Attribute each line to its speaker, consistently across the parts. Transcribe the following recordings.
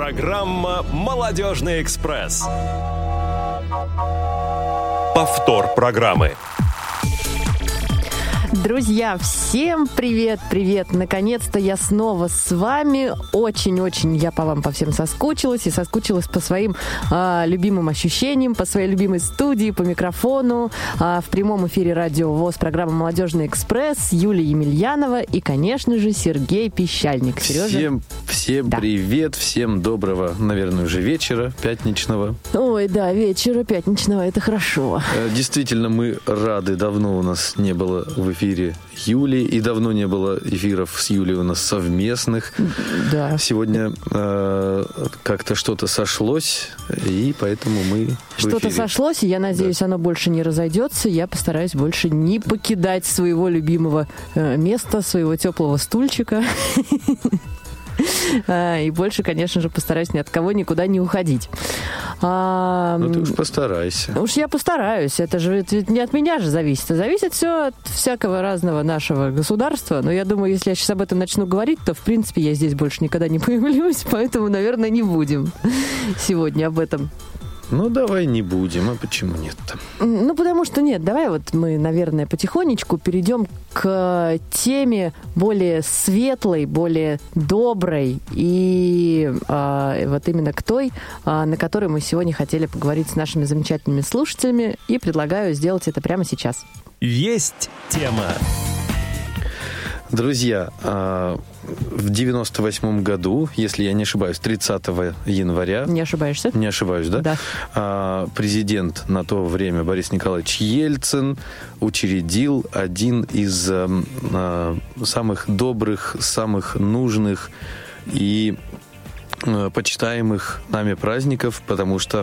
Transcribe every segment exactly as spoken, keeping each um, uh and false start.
Speaker 1: Программа «Молодежный экспресс». Повтор программы.
Speaker 2: Друзья, всем привет, привет! Наконец-то я снова с вами. Очень-очень я по вам по всем соскучилась. И соскучилась по своим а, любимым ощущениям, по своей любимой студии, по микрофону. А, в прямом эфире Радио ВОС, программа «Молодежный экспресс», Юлия Емельянова и, конечно же, Сергей Пищальник. Сережа?
Speaker 3: Всем, всем да. привет, всем доброго, наверное, уже вечера пятничного.
Speaker 2: Ой, да, вечера пятничного, это хорошо.
Speaker 3: Действительно, мы рады. Давно у нас не было в эфире Юли, и давно не было эфиров с Юлей у нас совместных.
Speaker 2: Да.
Speaker 3: Сегодня э, как-то что-то сошлось, и поэтому мы
Speaker 2: Что-то сошлось, и я надеюсь, да. оно больше не разойдется. Я постараюсь больше не покидать своего любимого э, места, своего теплого стульчика. И больше, конечно же, постараюсь ни от кого никуда не уходить. А,
Speaker 3: ну, ты уж постарайся.
Speaker 2: Уж я постараюсь. Это же это не от меня же зависит. Зависит все от всякого разного нашего государства. Но я думаю, если я сейчас об этом начну говорить, то, в принципе, я здесь больше никогда не появлюсь. Поэтому, наверное, не будем сегодня об этом.
Speaker 3: Ну, давай не будем. А почему нет-то?
Speaker 2: Ну, потому что нет. Давай вот мы, наверное, потихонечку перейдем к теме более светлой, более доброй и а, вот именно к той, а, на которой мы сегодня хотели поговорить с нашими замечательными слушателями, и предлагаю сделать это прямо сейчас.
Speaker 1: Есть тема.
Speaker 3: Друзья, в девяносто восьмом году, если я не ошибаюсь, тридцатого января...
Speaker 2: Не ошибаешься?
Speaker 3: Не ошибаюсь, да?
Speaker 2: Да.
Speaker 3: Президент на то время Борис Николаевич Ельцин учредил один из самых добрых, самых нужных и почитаемых нами праздников, потому что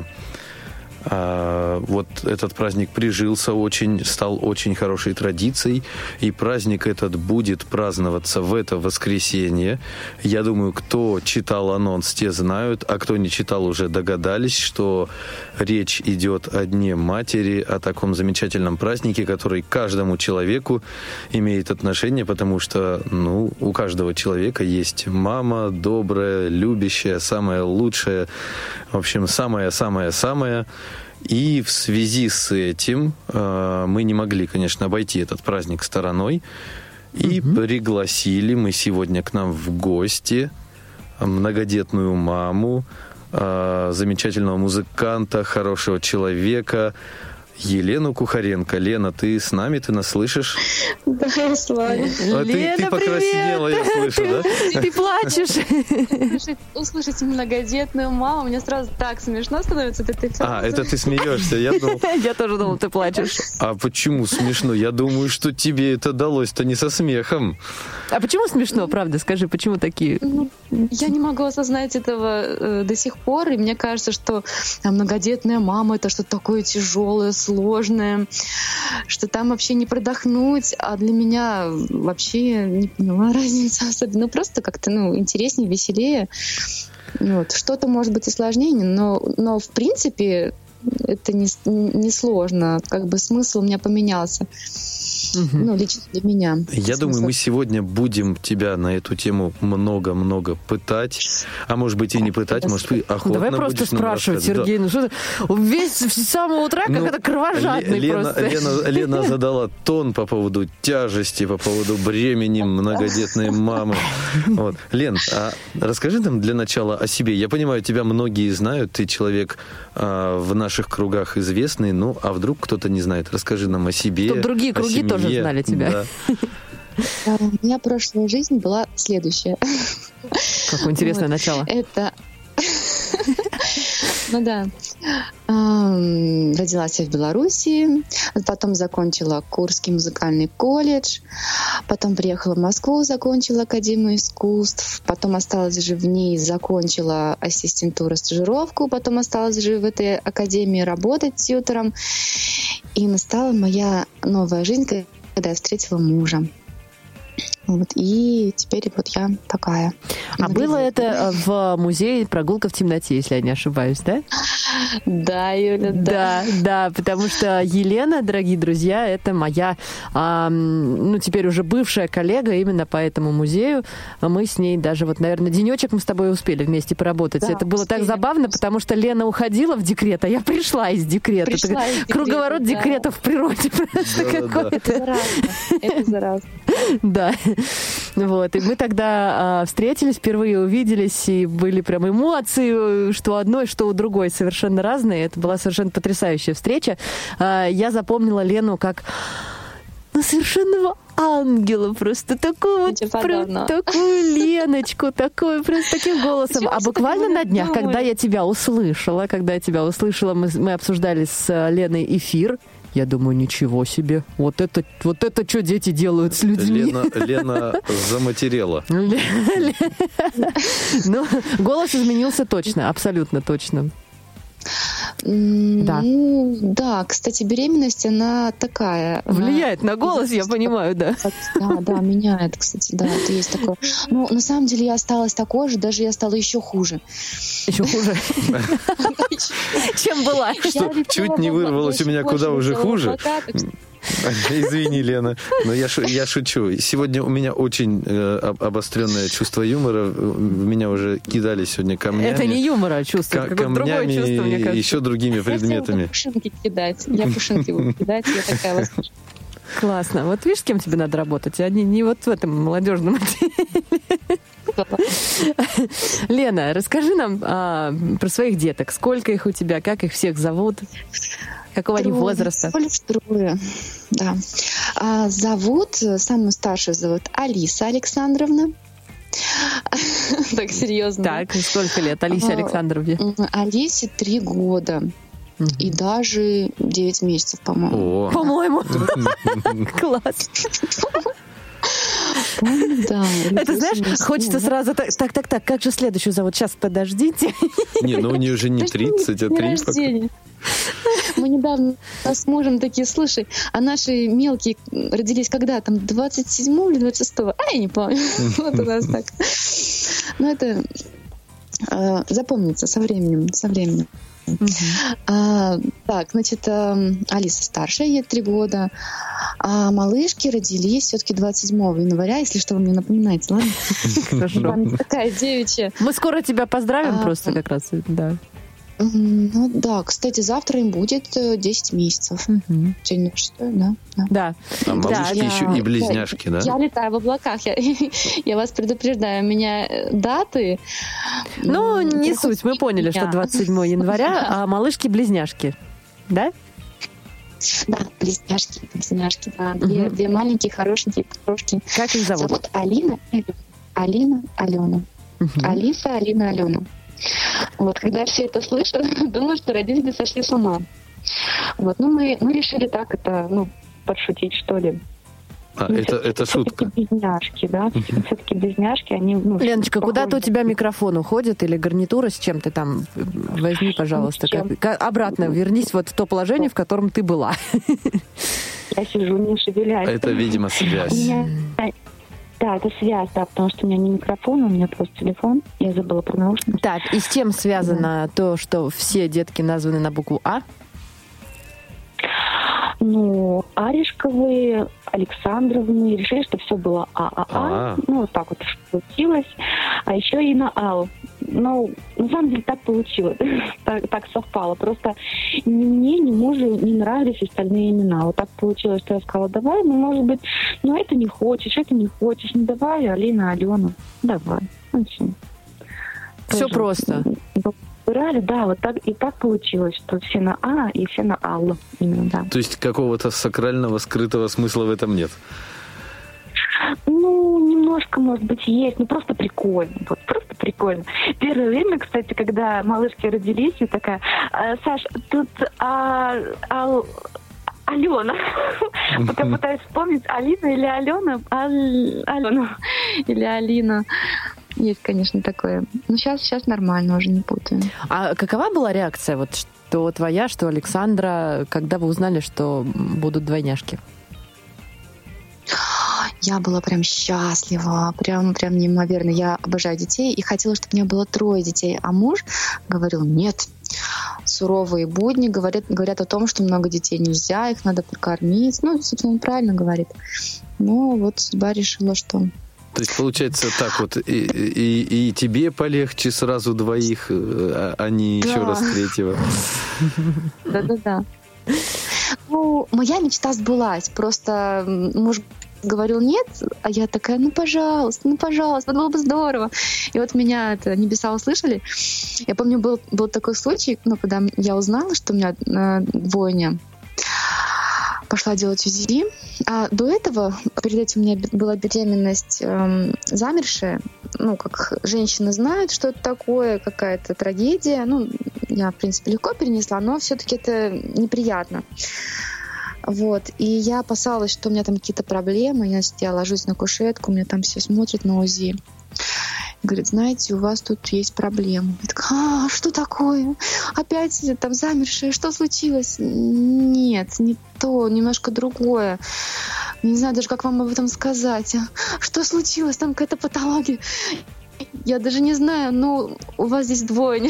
Speaker 3: А, вот этот праздник прижился очень, стал очень хорошей традицией, и праздник этот будет праздноваться в это воскресенье. Я думаю, кто читал анонс, те знают, а кто не читал, уже догадались, что речь идет о Дне Матери, о таком замечательном празднике, который к каждому человеку имеет отношение, потому что, ну, у каждого человека есть мама добрая, любящая, самая лучшая, в общем, самая-самая-самая. И в связи с этим э, мы не могли, конечно, обойти этот праздник стороной. И угу. пригласили мы сегодня к нам в гости многодетную маму, э, замечательного музыканта, хорошего человека, Елену Кухаренко. Лена, ты с нами? Ты нас слышишь?
Speaker 4: Да, я с вами.
Speaker 2: А
Speaker 3: Лена, ты, ты покраснела, я слышу,
Speaker 2: ты,
Speaker 3: да?
Speaker 2: Ты плачешь.
Speaker 4: Услышать многодетную маму, мне сразу так смешно становится. Это ты
Speaker 3: а, это ты смеешься, я думал.
Speaker 2: Я тоже думал, ты плачешь.
Speaker 3: А почему смешно? Я думаю, что тебе это далось-то не со смехом.
Speaker 2: А почему смешно, правда? Скажи, почему такие?
Speaker 4: Я не могу осознать этого э, до сих пор, и мне кажется, что а, многодетная мама — это что-то такое тяжелое, сложное, что там вообще не продохнуть, а для меня вообще не поняла разницы особенно. Ну, просто как-то, ну, интереснее, веселее. Вот. Что-то может быть и сложнее, но, но в принципе это не, не сложно. Как бы смысл у меня поменялся. Угу. Ну, лично для меня.
Speaker 3: Я
Speaker 4: смысл.
Speaker 3: думаю, мы сегодня будем тебя на эту тему много-много пытать. А может быть и не пытать, да, может быть охотно.
Speaker 2: Давай просто спрашивать, Сергей. Да. Ну что ты весь с самого утра как ну, это кровожадный
Speaker 3: Лена,
Speaker 2: просто.
Speaker 3: Лена, Лена задала тон по поводу тяжести, по поводу бремени многодетной мамы. Вот. Лен, а расскажи нам для начала о себе. Я понимаю, тебя многие знают, ты человек а, в наших кругах известный, ну а вдруг кто-то не знает. Расскажи нам о себе.
Speaker 2: Чтобы другие круги тоже знали тебя.
Speaker 4: Да. У меня прошлая жизнь была следующая.
Speaker 2: Какое интересное вот. Начало.
Speaker 4: Это... Ну да. Родилась я в Беларуси, потом закончила Курский музыкальный колледж, потом приехала в Москву, закончила Академию искусств, потом осталась же в ней, закончила ассистентуру, стажировку, потом осталась же в этой академии работать тьютором. И настала моя новая жизнь, когда я встретила мужа. Вот, и теперь вот я такая.
Speaker 2: А было это в музее «Прогулка в темноте», если я не ошибаюсь, да?
Speaker 4: Да, Юля, да.
Speaker 2: Да, да, потому что Елена, дорогие друзья, это моя, а, ну, теперь уже бывшая коллега именно по этому музею. Мы с ней даже, вот, наверное, денечек мы с тобой успели вместе поработать. Да, это было успели. Так забавно, потому что Лена уходила в декрет, а я пришла из декрета.
Speaker 4: Пришла из декрета,
Speaker 2: круговорот
Speaker 4: да.
Speaker 2: декретов в природе просто
Speaker 3: да,
Speaker 2: какой-то.
Speaker 4: Это заразно. Это заразно.
Speaker 2: Да. Вот. И мы тогда а, встретились, впервые увиделись, и были прям эмоции, что у одной, что у другой совершенно разные. Это была совершенно потрясающая встреча. А, я запомнила Лену как ну, совершенного ангела, просто такую вот, прям, такую Леночку, такую, просто таким голосом. Почему а буквально на днях, думаю? Когда я тебя услышала, когда я тебя услышала, мы, мы обсуждали с Леной эфир. Я думаю, ничего себе. Вот это, вот это что дети делают с людьми?
Speaker 3: Лена, Лена заматерела.
Speaker 2: Ну, голос изменился точно, абсолютно точно.
Speaker 4: Да. Ну, да, кстати, беременность, она такая.
Speaker 2: Влияет
Speaker 4: она...
Speaker 2: на голос, я понимаю, да.
Speaker 4: Да, да, меняет, кстати, да, это есть такое. Ну, на самом деле я осталась такой же, даже я стала еще хуже.
Speaker 2: Еще хуже? Чем была?
Speaker 3: Что, чуть не вырвалось у меня куда уже хуже? Извини, Лена, но я, шу, я шучу. Сегодня у меня очень э, обостренное чувство юмора. В меня уже кидали сегодня камнями.
Speaker 2: Это не юмор, а чувство.
Speaker 3: К- камнями чувство, мне кажется. И еще другими предметами.
Speaker 4: Я пушинки кидать. Я пушинки буду кидать. Я такая вот.
Speaker 2: Классно. Вот видишь, с кем тебе надо работать? Они не вот в этом молодежном отделе. Лена, расскажи нам а, про своих деток. Сколько их у тебя? Как их всех зовут? Какого они возраста?
Speaker 4: Трое, да. А, зовут, самую старшую зовут Алиса Александровна. Так, серьезно.
Speaker 2: Так, сколько лет Алисе Александровне?
Speaker 4: Алисе три года. И даже девять месяцев, по-моему.
Speaker 3: О.
Speaker 2: По-моему. Класс.
Speaker 4: Да,
Speaker 2: это, знаешь, хочется сразу... Так, так, так, так, как же следующую зовут? Сейчас, подождите.
Speaker 3: Не, ну у нее уже не тридцать, а три.
Speaker 4: Мы недавно с мужем такие, слушай, а наши мелкие родились когда? Там двадцать седьмого или двадцать шестого? А, я не помню. Вот у нас так. Ну, это запомнится со временем, со временем. Uh-huh. А, так, значит, Алиса старшая, ей три года, а малышки родились все-таки двадцать седьмого января, если что, вы мне напоминаете, ладно?
Speaker 2: Хорошо.
Speaker 4: Такая девичья.
Speaker 2: Мы скоро тебя поздравим просто как раз, да.
Speaker 4: Ну да, кстати, завтра им будет десять месяцев.
Speaker 2: Угу.
Speaker 4: Сегодня что, да? Да.
Speaker 2: да.
Speaker 3: А малышки
Speaker 4: да,
Speaker 3: еще
Speaker 4: я,
Speaker 3: и близняшки, да?
Speaker 4: Я летаю в облаках. Я, я вас предупреждаю, у меня даты...
Speaker 2: Ну, не суть. Мы поняли, что двадцать седьмого января, а малышки-близняшки. Да?
Speaker 4: Да, близняшки, близняшки. Да. Две, две маленькие, хорошенькие крошки.
Speaker 2: Как их зовут?
Speaker 4: Зовут Алина, Алина, Алена. Угу. Алиса, Алина, Алена. Вот, когда я все это слышу, думаю, что родители сошли с ума. Вот, ну, мы, мы решили так это, ну, подшутить, что ли.
Speaker 3: А, ну, это, это шутка.
Speaker 4: Все-таки близняшки, да, все-таки близняшки, они, ну...
Speaker 2: Леночка, куда-то у тебя микрофон уходит или гарнитура с чем-то там? Возьми, пожалуйста. Как, обратно вернись вот в то положение, в котором ты была.
Speaker 4: Я сижу, не шевелясь.
Speaker 3: Это, видимо, связь.
Speaker 4: Да, это связь, да, потому что у меня не микрофон, у меня просто телефон. Я забыла про наушники.
Speaker 2: Так, и с чем связано да. то, что все детки названы на букву А?
Speaker 4: Ну, Аришковые, Александровны. Решили, что все было ААА. А-а. Ну, вот так вот получилось. А еще и на Ал. Ну, на самом деле так получилось. так, так совпало. Просто ни мне, ни мужу не нравились остальные имена. Вот так получилось, что я сказала, давай, ну, может быть, ну, это не хочешь, это не хочешь. Ну, давай, Алина, Алена. Давай. Ну, все.
Speaker 2: Все Тоже просто.
Speaker 4: Выбирали, да, вот так и так получилось, что все на А и все на Аллу. Именно, да.
Speaker 3: То есть какого-то сакрального, скрытого смысла в этом нет?
Speaker 4: Ну, немножко, может быть, есть, ну просто прикольно, вот просто прикольно. Первое время, кстати, когда малышки родились, я такая, Саш, тут а, а, Алена. Пока пытаюсь вспомнить, Алина или Алена, Алена или Алина. Есть, конечно, такое. Но сейчас, сейчас нормально, уже не путаю.
Speaker 2: А какова была реакция, вот что твоя, что Александра, когда вы узнали, что будут двойняшки?
Speaker 4: я была прям счастлива, прям, прям неимоверно. Я обожаю детей и хотела, чтобы у меня было трое детей. А муж говорил, нет, суровые будни говорят, говорят о том, что много детей нельзя, их надо прокормить. Ну, собственно, он правильно говорит. Но вот судьба решила, что...
Speaker 3: То есть, получается, так вот, и, и, и тебе полегче сразу двоих, а не да. еще раз третьего.
Speaker 4: Да-да-да. Ну, моя мечта сбылась. Просто муж говорил нет, а я такая, ну, пожалуйста, ну, пожалуйста, было бы здорово. И вот меня это небеса услышали. Я помню, был, был такой случай, ну, когда я узнала, что у меня э, двойня, пошла делать УЗИ. А до этого, перед этим у меня была беременность э, замершая. Ну, как женщины знают, что это такое, какая-то трагедия. Ну, я, в принципе, легко перенесла, но все-таки это неприятно. Вот. И я опасалась, что у меня там какие-то проблемы. Я, я ложусь на кушетку, меня там все смотрят на УЗИ. И говорит, знаете, у вас тут есть проблемы. Я такая, а, что такое? Опять там замершая, что случилось? Нет, не то, немножко другое. Не знаю даже, как вам об этом сказать. Что случилось? Там какая-то патология. Я даже не знаю, но у вас здесь двойня.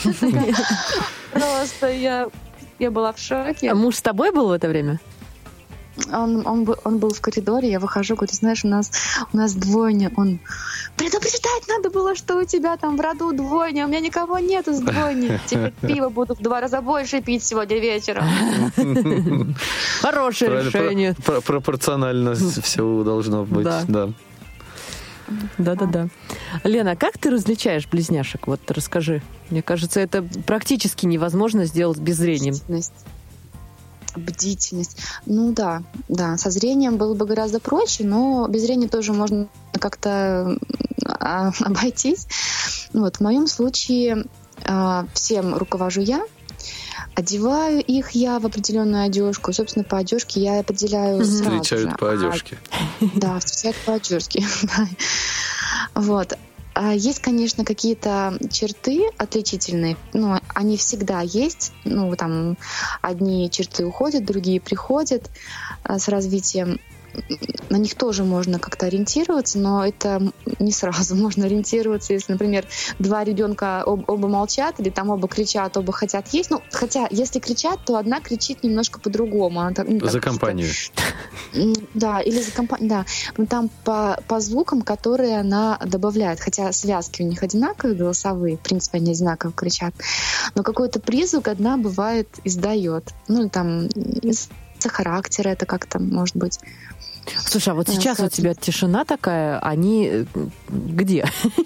Speaker 4: Просто я... Я была в шоке.
Speaker 2: А муж с тобой был в это время?
Speaker 4: Он, он, он был в коридоре, я выхожу, говорю, знаешь, у нас, у нас двойня. Он, предупреждать надо было, что у тебя там в роду двойня, у меня никого нету с двойней. Теперь пиво буду в два раза больше пить сегодня вечером.
Speaker 2: Хорошее решение.
Speaker 3: Пропорционально все должно быть, да.
Speaker 2: Да-да-да. Лена, как ты различаешь близняшек? Вот расскажи. Мне кажется, это практически невозможно сделать без зрения.
Speaker 4: Бдительность. Бдительность. Ну да, да. Со зрением было бы гораздо проще, но без зрения тоже можно как-то обойтись. Вот, в моем случае всем руковожу я. Одеваю их я в определенную одежку. Собственно, по одежке я определяю сразу же.
Speaker 3: Встречают по одежке.
Speaker 4: А, да, встречают по одежке. Вот. А есть, конечно, какие-то черты отличительные. Ну, они всегда есть. Ну, там одни черты уходят, другие приходят с развитием. На них тоже можно как-то ориентироваться, но это не сразу можно ориентироваться, если, например, два ребенка об, оба молчат, или там оба кричат, оба хотят есть. Ну, хотя, если кричат, то одна кричит немножко по-другому. Она, ну,
Speaker 3: за компанию.
Speaker 4: Да, или за компанию, да. Но там по, по звукам, которые она добавляет. Хотя связки у них одинаковые, голосовые, в принципе, они одинаково кричат. Но какой-то призвук одна, бывает, издает. Ну, там, из-за характера это как-то может быть.
Speaker 2: Слушай, а вот сейчас у тебя тишина такая, они где?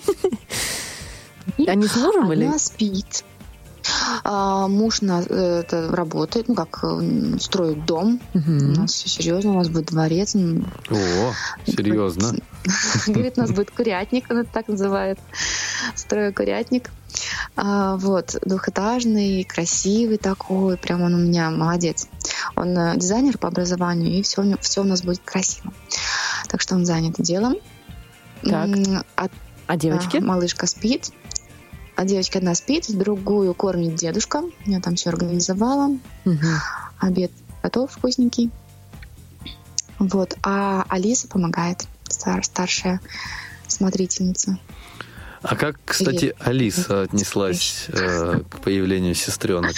Speaker 2: Они с мужем или?
Speaker 4: Она спит. А, муж на, это, работает, ну как, строит дом. Угу. У нас все серьезно, у нас будет дворец.
Speaker 3: О, серьезно?
Speaker 4: Говорит, у нас будет курятник, он это так называет. Строю курятник. А, вот, двухэтажный, красивый такой, прям он у меня молодец. Он дизайнер по образованию, и все, все у нас будет красиво. Так что он занят делом.
Speaker 2: Так.
Speaker 4: А,
Speaker 2: а девочки?
Speaker 4: А, малышка спит. А девочка одна спит, другую кормит дедушка. Я там все организовала. Угу. Обед готов, вкусненький. Вот. А Алиса помогает, стар, старшая смотрительница.
Speaker 3: А как, кстати, Привет. Алиса отнеслась э, к появлению сестренок?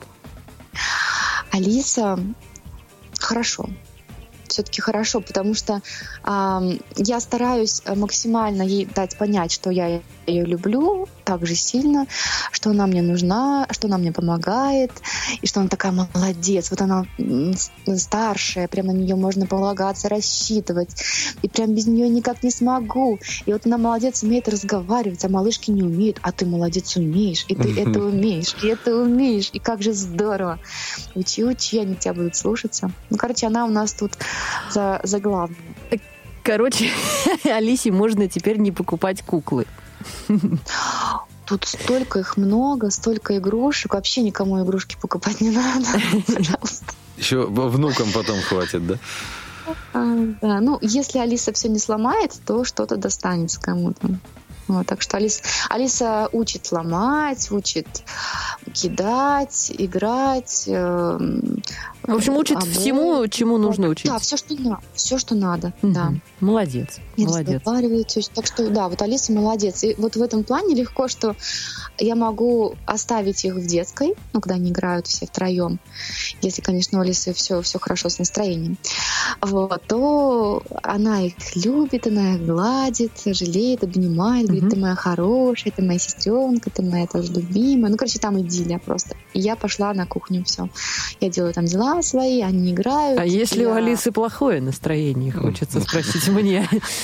Speaker 4: Алиса хорошо. Все-таки хорошо, потому что э, я стараюсь максимально ей дать понять, что я ее люблю так же сильно, что она мне нужна, что она мне помогает, и что она такая молодец. Вот она старшая, прям на нее можно полагаться, рассчитывать. И прям без нее никак не смогу. И вот она молодец, умеет разговаривать, а малышки не умеют. А ты молодец, умеешь. И ты это умеешь, и это умеешь. И как же здорово. Учи, учи, они тебя будут слушаться. Ну, короче, она у нас тут за, за главную.
Speaker 2: Короче, Алисе можно теперь не покупать куклы.
Speaker 4: Тут столько их много, столько игрушек. Вообще никому игрушки покупать не надо. Пожалуйста.
Speaker 3: Еще внукам потом хватит, да?
Speaker 4: А, да. Ну, если Алиса все не сломает, то что-то достанется кому-то. Вот, так что Алиса, Алиса учит ломать, учит кидать, играть, э,
Speaker 2: В общем, учит
Speaker 4: а
Speaker 2: всему, чему нужно учить.
Speaker 4: Да, все, что надо. Все, что надо,
Speaker 2: Угу.
Speaker 4: да.
Speaker 2: Молодец,
Speaker 4: И
Speaker 2: молодец.
Speaker 4: разговаривает. Так что, да, вот Алиса молодец. И вот в этом плане легко, что я могу оставить их в детской, ну, когда они играют все втроем, если, конечно, у Алисы все, все хорошо с настроением, вот, то она их любит, она их гладит, жалеет, обнимает, говорит,
Speaker 2: Мгм.
Speaker 4: ты моя хорошая, ты моя сестренка, ты моя тоже любимая. Ну, короче, там идиллия просто. И я пошла на кухню, все. Я делаю там дела свои, они играют.
Speaker 2: А если у
Speaker 4: я-
Speaker 2: Алисы плохое настроение, хочется спросить мне.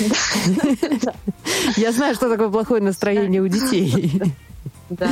Speaker 2: Я знаю, что такое плохое настроение у детей.
Speaker 4: Да.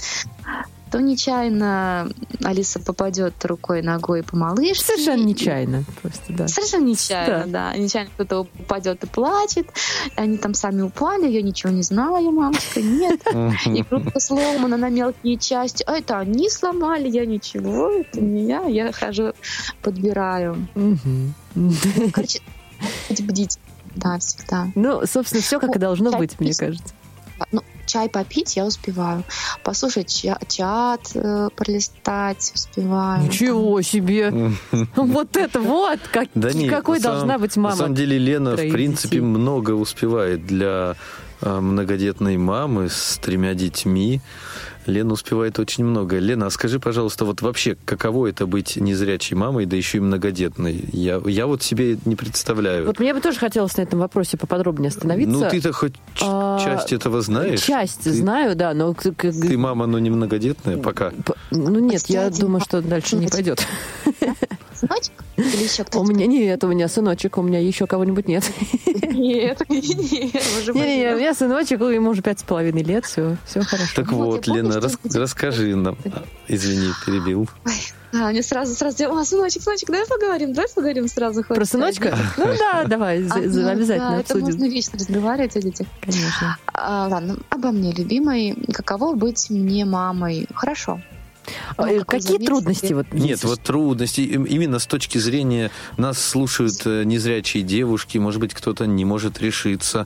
Speaker 4: То нечаянно Алиса попадет рукой, ногой по малышке.
Speaker 2: Совершенно нечаянно. Просто, да.
Speaker 4: Совершенно нечаянно, да. Нечаянно кто-то упадет и плачет. Они там сами упали, я ничего не знаю, мамочка, нет. Игрушка сломана на мелкие части. А это они сломали, я ничего, это не я. Я хожу, подбираю.
Speaker 2: Мгм.
Speaker 4: Короче, быть бдительным, да, всегда.
Speaker 2: Ну, собственно, все как и
Speaker 4: Ну,
Speaker 2: должно
Speaker 4: чай
Speaker 2: быть, мне
Speaker 4: пить.
Speaker 2: кажется.
Speaker 4: Ну, чай попить я успеваю. Послушать ча- чат, э, пролистать успеваю.
Speaker 2: Ничего себе! Вот это вот! Как-
Speaker 3: Да нет,
Speaker 2: Какой
Speaker 3: на самом-
Speaker 2: должна быть
Speaker 3: На
Speaker 2: мама?
Speaker 3: самом деле Лена, в
Speaker 2: троих
Speaker 3: принципе,
Speaker 2: детей.
Speaker 3: много успевает для э, многодетной мамы с тремя детьми. Лена успевает очень много. Лена, а скажи, пожалуйста, вот вообще, каково это быть незрячей мамой, да еще и многодетной? Я, я вот себе не представляю.
Speaker 2: Вот мне бы тоже хотелось на этом вопросе поподробнее остановиться.
Speaker 3: Ну, ты-то хоть ч-
Speaker 2: А,
Speaker 3: часть этого знаешь?
Speaker 2: Часть
Speaker 3: Ты-
Speaker 2: знаю, да, но... к- к-
Speaker 3: Ты мама, но не многодетная пока.
Speaker 2: П- Ну нет, я
Speaker 4: Кстати,
Speaker 2: думаю, что дальше не пойдет.
Speaker 4: Сыночек? Или еще
Speaker 2: У
Speaker 4: кто-то?
Speaker 2: меня нет, у меня сыночек, у меня еще кого-нибудь нет.
Speaker 4: Нет, нет, уже
Speaker 2: Не-не-не, у меня сыночек, ему уже пять с половиной лет, все, все хорошо.
Speaker 3: Так
Speaker 4: Вот,
Speaker 3: вот,
Speaker 4: я помню,
Speaker 3: Лена,
Speaker 4: что
Speaker 3: рас-
Speaker 4: это-
Speaker 3: расскажи нам. А, Извини, перебил.
Speaker 4: А, мне сразу, сразу, а, сыночек, сыночек, давай поговорим, давай поговорим сразу.
Speaker 2: Про
Speaker 4: хочется.
Speaker 2: сыночка? Ну да, давай, за-
Speaker 4: А,
Speaker 2: за-
Speaker 4: ну,
Speaker 2: обязательно
Speaker 4: да, это можно
Speaker 2: обсудим.
Speaker 4: вечно разговаривать о детях.
Speaker 2: Конечно.
Speaker 4: А, ладно, обо мне, любимой. Каково быть мне мамой? Хорошо.
Speaker 2: А,
Speaker 4: Ну,
Speaker 2: э,
Speaker 4: какой
Speaker 2: Какие
Speaker 4: завис-
Speaker 2: трудности вот
Speaker 3: Нет,
Speaker 2: есть?
Speaker 3: вот трудности, им- именно с точки зрения, нас слушают э, незрячие девушки, может быть, кто-то не может решиться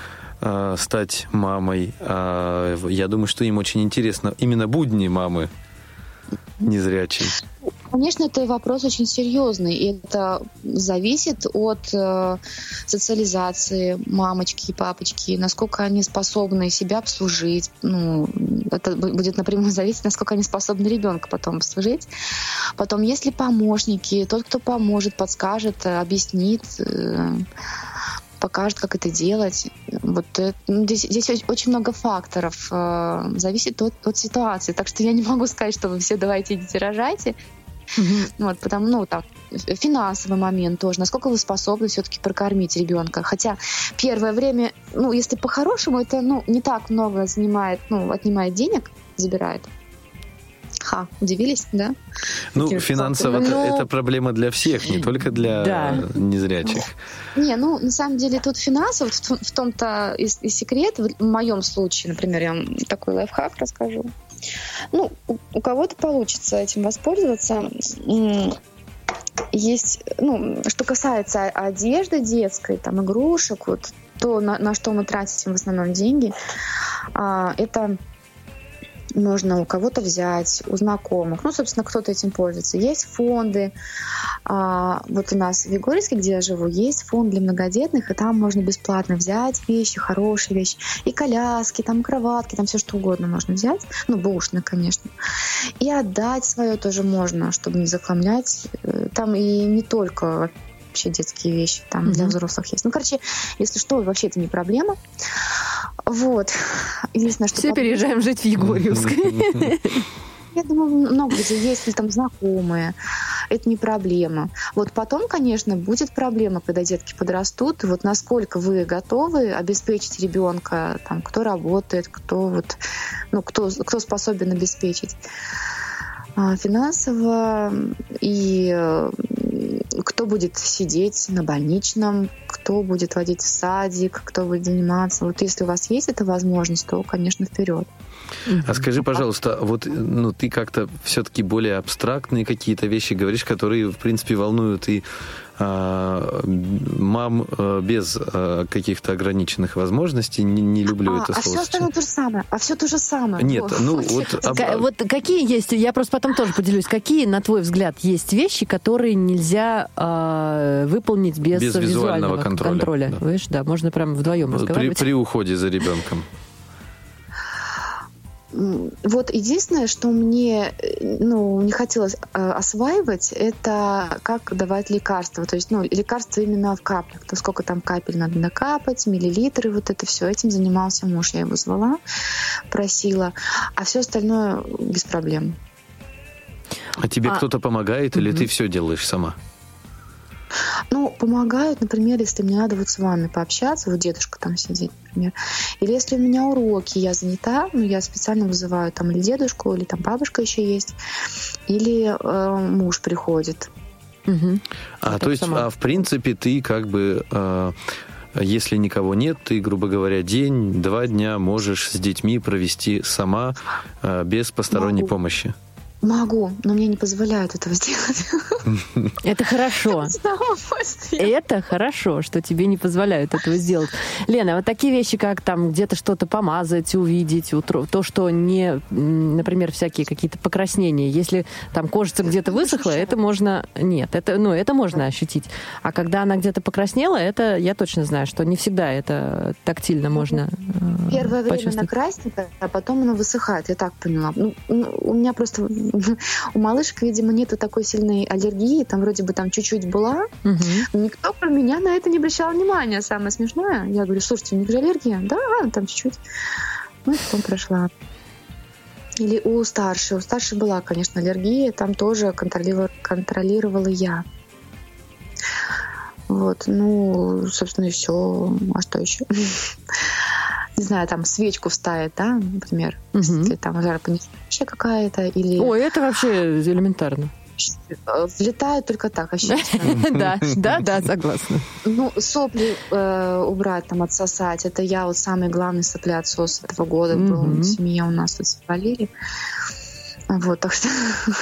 Speaker 3: э, стать мамой. А, я думаю, что им очень интересно именно будни мамы незрячей.
Speaker 4: Конечно, это вопрос очень серьезный, и это зависит от э, социализации мамочки и папочки, насколько они способны себя обслужить. Ну, это бу- будет напрямую зависеть, насколько они способны ребенка потом обслужить. Потом, есть ли помощники, тот, кто поможет, подскажет, э, объяснит, э, покажет, как это делать. Вот это- ну, здесь, здесь оч- очень много факторов, э, зависит от, от ситуации. Так что я не могу сказать, что вы все давайте идите рожайте.
Speaker 2: Мгм.
Speaker 4: Вот, потому, ну, там, финансовый момент тоже, насколько вы способны все-таки прокормить ребенка. Хотя первое время, ну, если по-хорошему, это, ну, не так много занимает, ну, отнимает денег, забирает. Ха, удивились, да?
Speaker 3: Ну,
Speaker 4: Такие
Speaker 3: финансово
Speaker 2: факторы. Ну,
Speaker 3: это проблема для всех, не только для
Speaker 2: да.
Speaker 3: незрячих.
Speaker 4: Не, ну, на самом деле тут финансово, в, том- в том-то и, и секрет. В, в моем случае, например, я вам такой лайфхак расскажу. Ну, у, у кого-то получится этим воспользоваться. М, Есть, ну, что касается одежды детской, там, игрушек, вот, то, на, на что мы тратим в основном деньги, а, это можно у кого-то взять, у знакомых. Ну, собственно, кто-то этим пользуется. Есть фонды. А, вот у нас в Егорьевске, где я живу, есть фонд для многодетных, и там можно бесплатно взять вещи, хорошие вещи. И коляски, там и кроватки, там все что угодно можно взять. Ну, бэушные, конечно. И отдать свое тоже можно, чтобы не захламлять. Э, Там и не только вообще детские вещи, там для
Speaker 2: Мгм.
Speaker 4: взрослых есть. Ну, короче, если что, вообще это не проблема. Вот. Единственное, что
Speaker 2: Все
Speaker 4: поближе-
Speaker 2: переезжаем жить в Егорьевск.
Speaker 4: Я думаю, много где есть, или там знакомые. Это не проблема. Вот потом, конечно, будет проблема, когда детки подрастут. И вот насколько вы готовы обеспечить ребенка, там, кто работает, кто вот, ну, кто, кто способен обеспечить а, финансово, и э, кто будет сидеть на больничном, кто будет водить в садик, кто будет заниматься. Вот если у вас есть эта возможность, то, конечно, вперед.
Speaker 3: А скажи, пожалуйста, вот ну, ты как-то все-таки более абстрактные какие-то вещи говоришь, которые, в принципе, волнуют и а, мам а, без а, каких-то ограниченных возможностей. Не, не люблю
Speaker 4: а,
Speaker 3: это
Speaker 4: а
Speaker 3: слово.
Speaker 4: А все остальное то же самое. А все то же самое.
Speaker 3: Нет,
Speaker 4: вот.
Speaker 3: ну вот...
Speaker 2: Об... Вот какие есть, я просто потом тоже поделюсь, какие, на твой взгляд, есть вещи, которые нельзя э, выполнить без,
Speaker 3: без визуального, визуального контроля. контроля.
Speaker 2: Да. Видишь, да, можно прям вдвоем разговаривать.
Speaker 3: При, при уходе за ребенком.
Speaker 4: Вот единственное, что мне ну, не хотелось э, осваивать, это как давать лекарства. То есть, ну, лекарства именно в каплях. То сколько там капель надо накапать, миллилитры, вот это все. Этим занимался муж. Я его звала, просила. А все остальное без проблем.
Speaker 3: А тебе а... кто-то помогает, или mm-hmm. ты все делаешь сама?
Speaker 4: Ну, помогают, например, если мне надо вот с вами пообщаться, вот дедушка там сидит, например. Или если у меня уроки, я занята, ну, я специально вызываю там или дедушку, или там бабушка еще есть, или э, муж приходит.
Speaker 2: Угу.
Speaker 3: А, то есть, а, в принципе, ты как бы... Э, если никого нет, ты, грубо говоря, день, два дня можешь с детьми провести сама, э, без посторонней Могу. помощи.
Speaker 4: Могу, но мне не позволяют этого сделать.
Speaker 2: Это хорошо. Это хорошо, что тебе не позволяют этого сделать. Лена, вот такие вещи, как там где-то что-то помазать, увидеть, то, что не, например, всякие какие-то покраснения. Если там кожица где-то высохла, это можно... Нет, это, ну, это можно ощутить. А когда она где-то покраснела, это я точно знаю, что не всегда это тактильно можно
Speaker 4: Первое время она краснет, а потом она высыхает, я так поняла. Ну, у меня просто... У малышек, видимо, нету такой сильной аллергии, там вроде бы там чуть-чуть была, угу. но никто про меня на это не обращал внимания. Самое смешное, я говорю, слушайте, у них же аллергия. Да, там чуть-чуть. Ну, и потом прошла. Или у старшей. У старшей была, конечно, аллергия, там тоже контролировала, контролировала я. Вот, ну, собственно, и все. А что еще? Не знаю, там свечку вставить, да, например, угу. если там жаропонижающая какая-то, или...
Speaker 2: Ой, это вообще элементарно.
Speaker 4: Влетает только так, ощущение.
Speaker 2: Да, да, да, согласна.
Speaker 4: Ну, сопли убрать, там, отсосать, это я вот самый главный соплеотсос этого года был в семье у нас тут свалили. Вот, так что...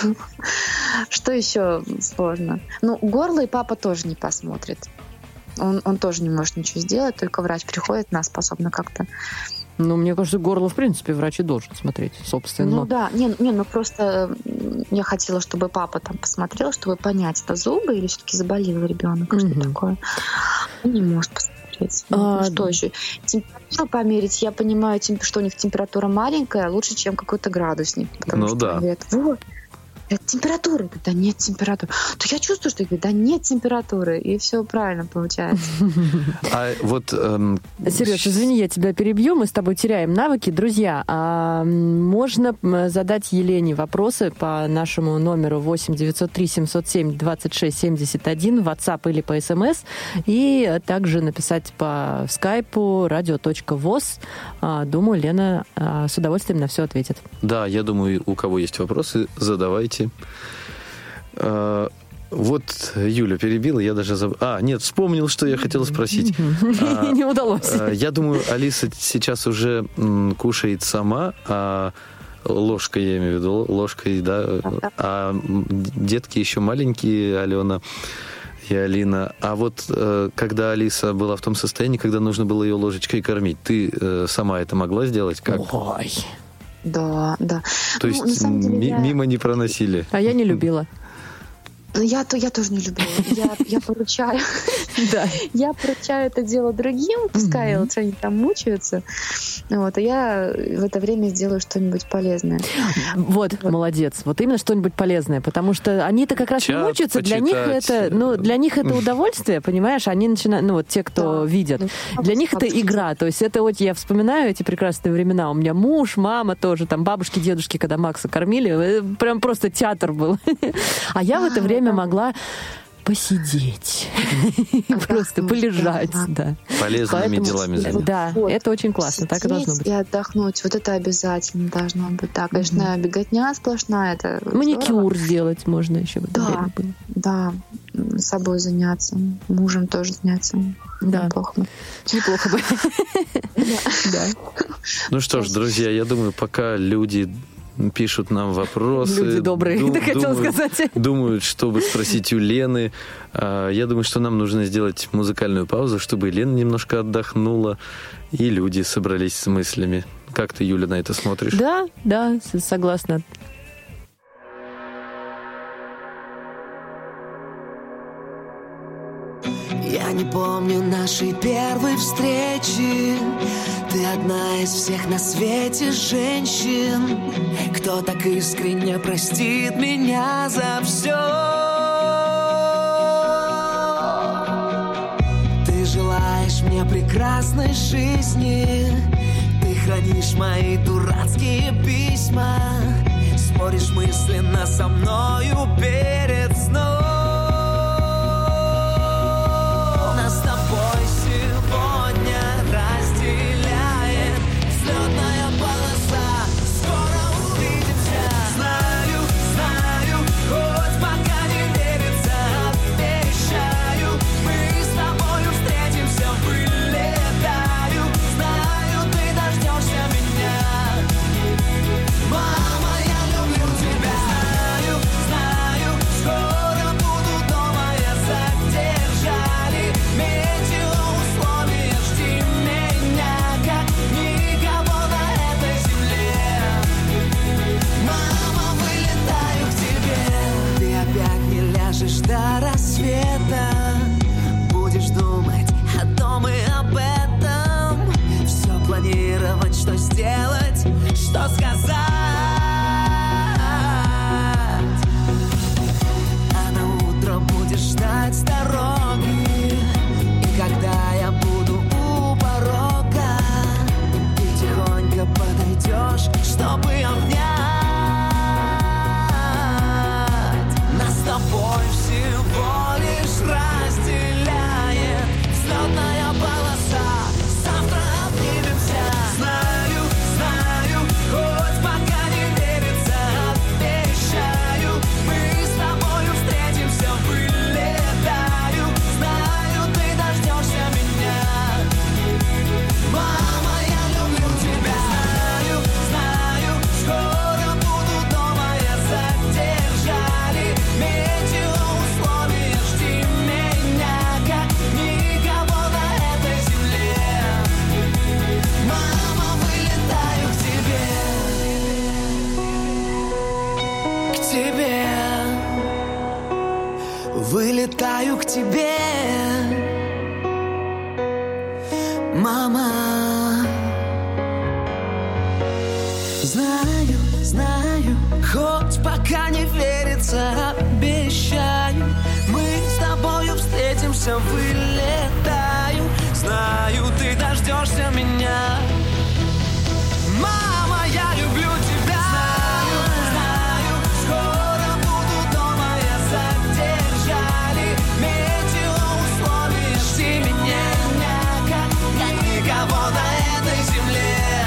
Speaker 4: Что еще сложно? Ну, горло и папа тоже не посмотрит. Он, он тоже не может ничего сделать, только врач приходит, она способна как-то...
Speaker 2: Ну, мне кажется, горло, в принципе, врач и должен смотреть, собственно.
Speaker 4: Ну да, не, не, ну просто я хотела, чтобы папа там посмотрел, чтобы понять, это зубы или все-таки заболел ребенок, mm-hmm. что такое. Он не может посмотреть. А, ну, что еще? Температуру померить, я понимаю, что у них температура маленькая, лучше, чем какой-то градусник. Потому
Speaker 3: ну
Speaker 4: что
Speaker 3: да.
Speaker 4: Говорят, вот. Это температура. Да нет температуры. То я чувствую, что да нет температуры. И все правильно получается.
Speaker 3: А вот... Эм...
Speaker 2: Сереж, извини, я тебя перебью. Мы с тобой теряем навыки. Друзья, а можно задать Елене вопросы по нашему номеру восемь девятьсот три семьсот семь двадцать шесть семьдесят один в WhatsApp или по СМС. И также написать по скайпу радио точка воз. Думаю, Лена с удовольствием на все ответит.
Speaker 3: Да, я думаю, у кого есть вопросы, задавайте. А, вот Юля перебила, я даже забыл. А, нет, вспомнил, что я хотел спросить. А,
Speaker 2: не удалось.
Speaker 3: Я думаю, Алиса сейчас уже кушает сама, а ложкой, я имею в виду, ложкой, да. А детки еще маленькие, Алена и Алина. А вот когда Алиса была в том состоянии, когда нужно было ее ложечкой кормить, ты сама это могла сделать? Как?
Speaker 2: Ой.
Speaker 4: Да, да.
Speaker 3: То ну, есть деле, я... мимо не проносили?
Speaker 2: А я не любила.
Speaker 4: Я, то, я тоже не люблю. Я, я поручаю.
Speaker 2: Да.
Speaker 4: Я поручаю это дело другим, пускай mm-hmm. вот они там мучаются. Вот, а я в это время сделаю что-нибудь полезное.
Speaker 2: Вот, вот, молодец. Вот именно что-нибудь полезное, потому что они-то как раз не мучаются. Почитать. Для них это, ну, для них это удовольствие, понимаешь? Они начинают, ну вот те, кто да. видят. Ну, для них это игра. То есть это вот я вспоминаю эти прекрасные времена. У меня муж, мама тоже, там бабушки, дедушки, когда Макса кормили, прям просто театр был. А я в это время могла посидеть, просто полежать, да.
Speaker 3: Полезными делами заняться.
Speaker 2: Да, это очень классно, так и должно быть.
Speaker 4: И отдохнуть, вот это обязательно должно быть. Да, конечно, беготня сплошная, это
Speaker 2: маникюр сделать можно еще.
Speaker 4: Да, да, собой заняться, мужем тоже заняться.
Speaker 2: Да,
Speaker 4: неплохо.
Speaker 2: Неплохо бы.
Speaker 3: Ну что ж, друзья, я думаю, пока люди пишут нам вопросы.
Speaker 2: Люди добрые,
Speaker 3: Ду-
Speaker 2: ты хотела
Speaker 3: думают,
Speaker 2: сказать.
Speaker 3: Думают, чтобы спросить у Лены. Я думаю, что нам нужно сделать музыкальную паузу, чтобы Лена немножко отдохнула, и люди собрались с мыслями. Как ты, Юля, на это смотришь?
Speaker 2: Да, да, согласна.
Speaker 5: Я не помню нашей первой встречи. Ты одна из всех на свете женщин, кто так искренне простит меня за все. Ты желаешь мне прекрасной жизни, ты хранишь мои дурацкие письма, споришь мысленно со мною перед сном. До рассвета будешь думать о том и об этом, все планировать, что сделать, что сказать. А на утро будешь ждать с дороги, и когда я буду у порога, ты тихонько подойдешь, чтобы обнять. Нас с тобой всего лишь разделяет взлетная полоса. Завтра обнимемся. Знаю, знаю, хоть пока не верится, обещаю, мы с тобою встретимся, вылетаю. Знаю, ты дождешься меня. Мама, я люблю тебя. Знаю, знаю, скоро буду дома, я задержали метеоусловия. Жди меня, как никого на этой земле. Мама, вылетаю к тебе, к тебе, вылетаю к тебе, мама. Знаю, знаю, хоть пока не верится, обещаю, мы с тобою встретимся, вылетаю. Знаю, ты дождешься меня. Мама, я люблю тебя. Знаю, знаю, скоро буду дома, я задержали метеоусловия. Жди меня, как, как никого на этой земле.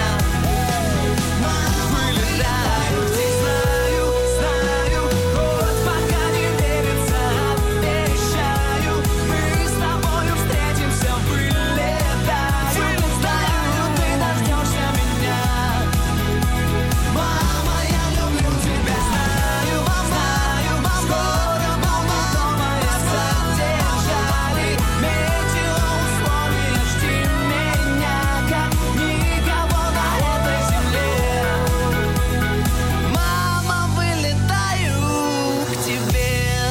Speaker 5: Вылетаю, знаю, знаю, хоть пока не верится, обещаю, мы с тобою встретимся, вылетаю. Знаю, ты дождешься меня. Мама, я люблю тебя. Знаю, знаю, скоро буду дома, я задержали метеоусловия. Жди меня, как никого на этой земле. Мама, вылетаю к тебе.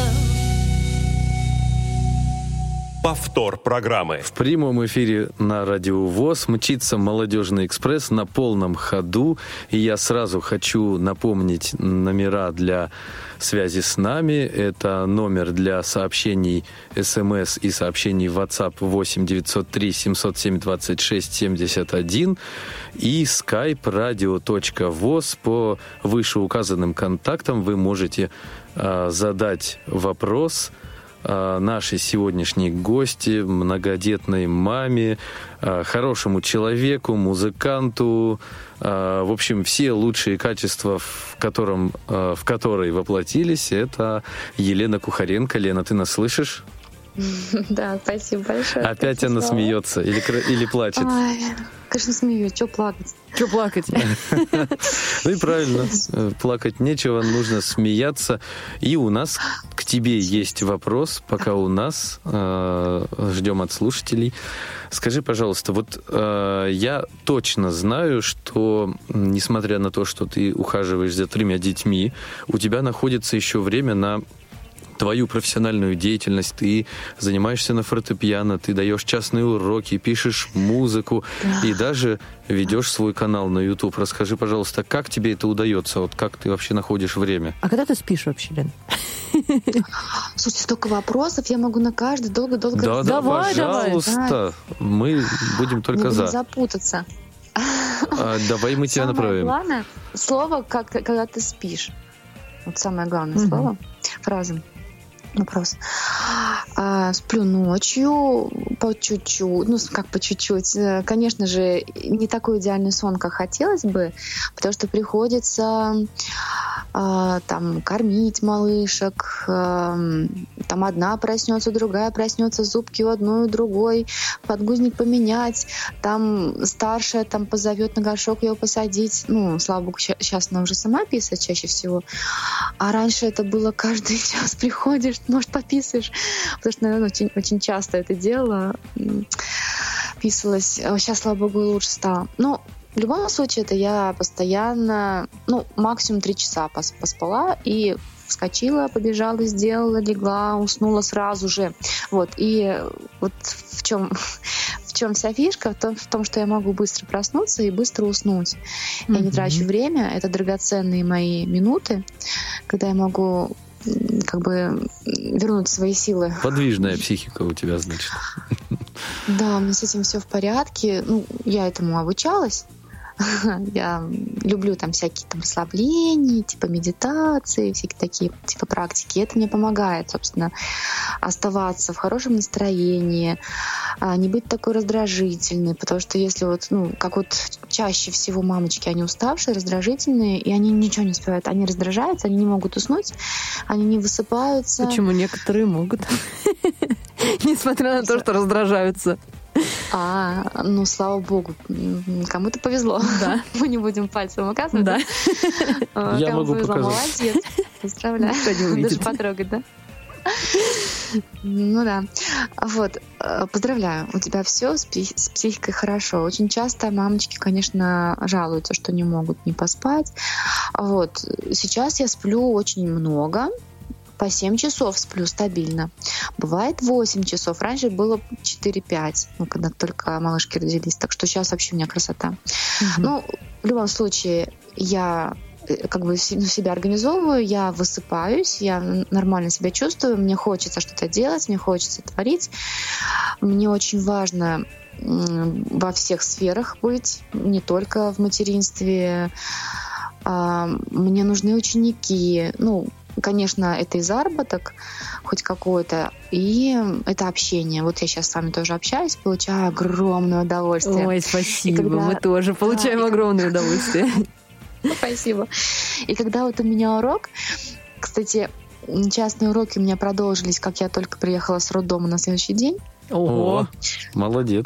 Speaker 1: Повтор программы.
Speaker 3: В прямом эфире на Радио ВОС мчится «Молодежный экспресс» на полном ходу. И я сразу хочу напомнить номера для связи с нами. Это номер для сообщений СМС и сообщений в WhatsApp восемь девятьсот три семьсот семь двадцать шесть семьдесят один и skype radio.voz. По вышеуказанным контактам вы можете э, задать вопрос нашей сегодняшней гости, многодетной маме, хорошему человеку, музыканту. В общем, все лучшие качества, в, котором, в которой воплотились, это Елена Кухаренко. Лена, ты нас слышишь?
Speaker 4: Да, спасибо большое.
Speaker 3: Опять она смеется или, или плачет?
Speaker 4: Ой, конечно, смеюсь, что плакать?
Speaker 2: Что плакать?
Speaker 3: Ну и правильно, плакать нечего, нужно смеяться. И у нас к тебе есть вопрос, пока у нас э, ждем от слушателей. Скажи, пожалуйста, вот э, я точно знаю, что, несмотря на то, что ты ухаживаешь за тремя детьми, у тебя находится еще время на твою профессиональную деятельность, ты занимаешься на фортепиано, ты даешь частные уроки, пишешь музыку да. и даже ведешь свой канал на YouTube. Расскажи, пожалуйста, как тебе это удается? Вот как ты вообще находишь время?
Speaker 2: А когда ты спишь вообще, Лен?
Speaker 4: Слушайте, столько вопросов, я могу на каждый долго-долго...
Speaker 3: Да, да,
Speaker 2: давай,
Speaker 3: пожалуйста.
Speaker 4: Давай.
Speaker 3: Мы будем только
Speaker 4: Не
Speaker 3: за.
Speaker 4: будем запутаться.
Speaker 3: А, давай мы тебя
Speaker 4: самое
Speaker 3: направим.
Speaker 4: Самое главное слово, как, когда ты спишь. Вот самое главное
Speaker 2: Mm-hmm.
Speaker 4: слово, фраза. Вопрос. А, сплю ночью по чуть-чуть, ну как по чуть-чуть. Конечно же, не такой идеальный сон, как хотелось бы, потому что приходится а, там кормить малышек. А, там одна проснется, другая проснется, зубки у одной, у другой, подгузник поменять. Там старшая там позовет на горшок его посадить. Ну, слава богу, сейчас она уже сама писает чаще всего. А раньше это было каждый час приходишь, может, пописаешь. Потому что, наверное, очень, очень часто это дело писалось. Сейчас, слава богу, лучше стало. Но в любом случае, это я постоянно, ну, максимум три часа пос- поспала и вскочила, побежала, сделала, легла, уснула сразу же. Вот. И вот в чем, в чем вся фишка? В том, в том, что я могу быстро проснуться и быстро уснуть. Mm-hmm. Я не трачу время. Это драгоценные мои минуты, когда я могу как бы вернуть свои силы.
Speaker 3: Подвижная психика у тебя, значит.
Speaker 4: Да, у меня с этим все в порядке. Ну, я этому обучалась. Я люблю там всякие там расслабления, типа медитации, всякие такие типа практики. И это мне помогает, собственно, оставаться в хорошем настроении, не быть такой раздражительной, потому что если вот, ну, как вот чаще всего мамочки, они уставшие, раздражительные, и они ничего не успевают. Они раздражаются, они не могут уснуть, они не высыпаются.
Speaker 2: Почему некоторые могут? Несмотря на то, что раздражаются.
Speaker 4: А, ну, слава богу, кому-то повезло.
Speaker 2: Да.
Speaker 4: Мы не будем пальцем указывать.
Speaker 2: Да.
Speaker 3: Я
Speaker 4: Кому
Speaker 3: могу
Speaker 4: повезло,
Speaker 3: показать.
Speaker 4: молодец. Поздравляю.
Speaker 2: Никто не увидит.
Speaker 4: Даже потрогать, да? Ну да. Вот. Поздравляю. У тебя все с, псих- с психикой хорошо. Очень часто мамочки, конечно, жалуются, что не могут не поспать. Вот. Сейчас я сплю очень много. По семь часов сплю стабильно. Бывает восемь часов. Раньше было четыре-пять, ну, когда только малышки родились. Так что сейчас вообще у меня красота. Mm-hmm. Ну, в любом случае, я как бы себя организовываю, я высыпаюсь, я нормально себя чувствую, мне хочется что-то делать, мне хочется творить. Мне очень важно во всех сферах быть, не только в материнстве. Мне нужны ученики, ну, конечно, это и заработок хоть какой-то, и это общение. Вот я сейчас с вами тоже общаюсь, получаю огромное удовольствие.
Speaker 2: Ой, спасибо,
Speaker 4: когда...
Speaker 2: мы тоже получаем да, огромное удовольствие.
Speaker 4: Спасибо. И когда вот у меня урок, кстати, частные уроки у меня продолжились, как я только приехала с роддома на следующий день.
Speaker 3: Ого, молодец.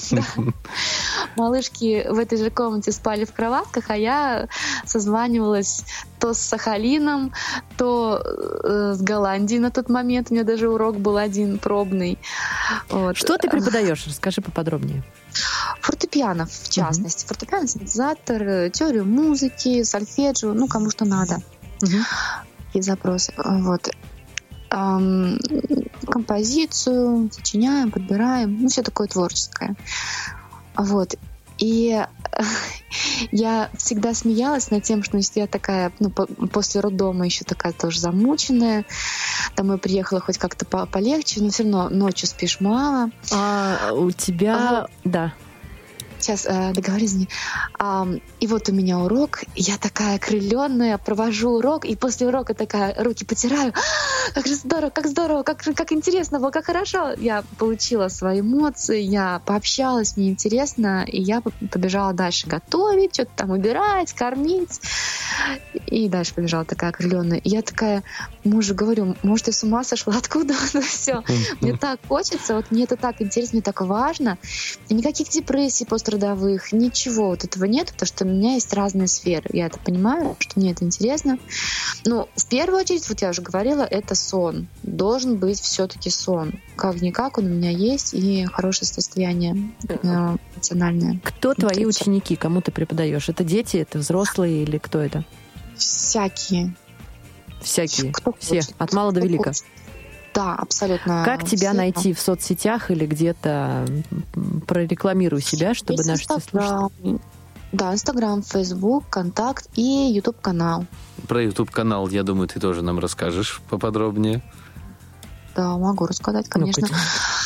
Speaker 4: Малышки в этой же комнате спали в кроватках, а я созванивалась то с Сахалином, то э, с Голландией на тот момент. У меня даже урок был один пробный. Вот.
Speaker 2: Что ты преподаешь? Расскажи поподробнее.
Speaker 4: Фортепиано, в частности. Mm-hmm. Фортепиано, синтезатор, теорию музыки, сольфеджио, ну, кому что надо. Mm-hmm. Какие запросы. Вот. Эм, композицию сочиняем, подбираем, ну, все такое творческое. Вот. И я всегда смеялась над тем, что если я такая, ну, по- после роддома еще такая тоже замученная, домой приехала хоть как-то по- полегче, но все равно ночью спишь мало.
Speaker 2: А у тебя...
Speaker 4: А,
Speaker 2: да.
Speaker 4: Сейчас э, договорюсь. А, и вот у меня урок, я такая окрыленная, провожу урок, и после урока такая руки потираю. А, как же здорово, как здорово, как, как интересно было, как хорошо. Я получила свои эмоции, я пообщалась, мне интересно, и я побежала дальше готовить, что-то там убирать, кормить. И дальше побежала такая окрыленная. И я такая мужу говорю, может, я с ума сошла? Откуда это все? Мне так хочется, вот мне это так интересно, мне так важно. И никаких депрессий пострадовых, ничего вот этого нет, потому что у меня есть разные сферы. Я это понимаю, что мне это интересно. Но в первую очередь, вот я уже говорила, это сон. Должен быть все-таки сон. Как-никак он у меня есть, и хорошее состояние э, эмоциональное.
Speaker 2: Кто твои ученики? Кому ты преподаешь? Это дети, это взрослые или кто это?
Speaker 4: Всякие.
Speaker 2: Всякие?
Speaker 4: Кто
Speaker 2: Все?
Speaker 4: хочет.
Speaker 2: От мала до велика?
Speaker 4: Да, абсолютно.
Speaker 2: Как тебя
Speaker 4: все.
Speaker 2: найти в соцсетях или где-то? Прорекламируй себя, чтобы
Speaker 4: Есть
Speaker 2: наши
Speaker 4: Инстаграм.
Speaker 2: слушатели...
Speaker 4: Да, Инстаграм, Фейсбук, Контакт и Ютуб-канал.
Speaker 3: Про Ютуб-канал, я думаю, ты тоже нам расскажешь поподробнее.
Speaker 4: Да, могу рассказать, конечно.
Speaker 2: Ну-ка.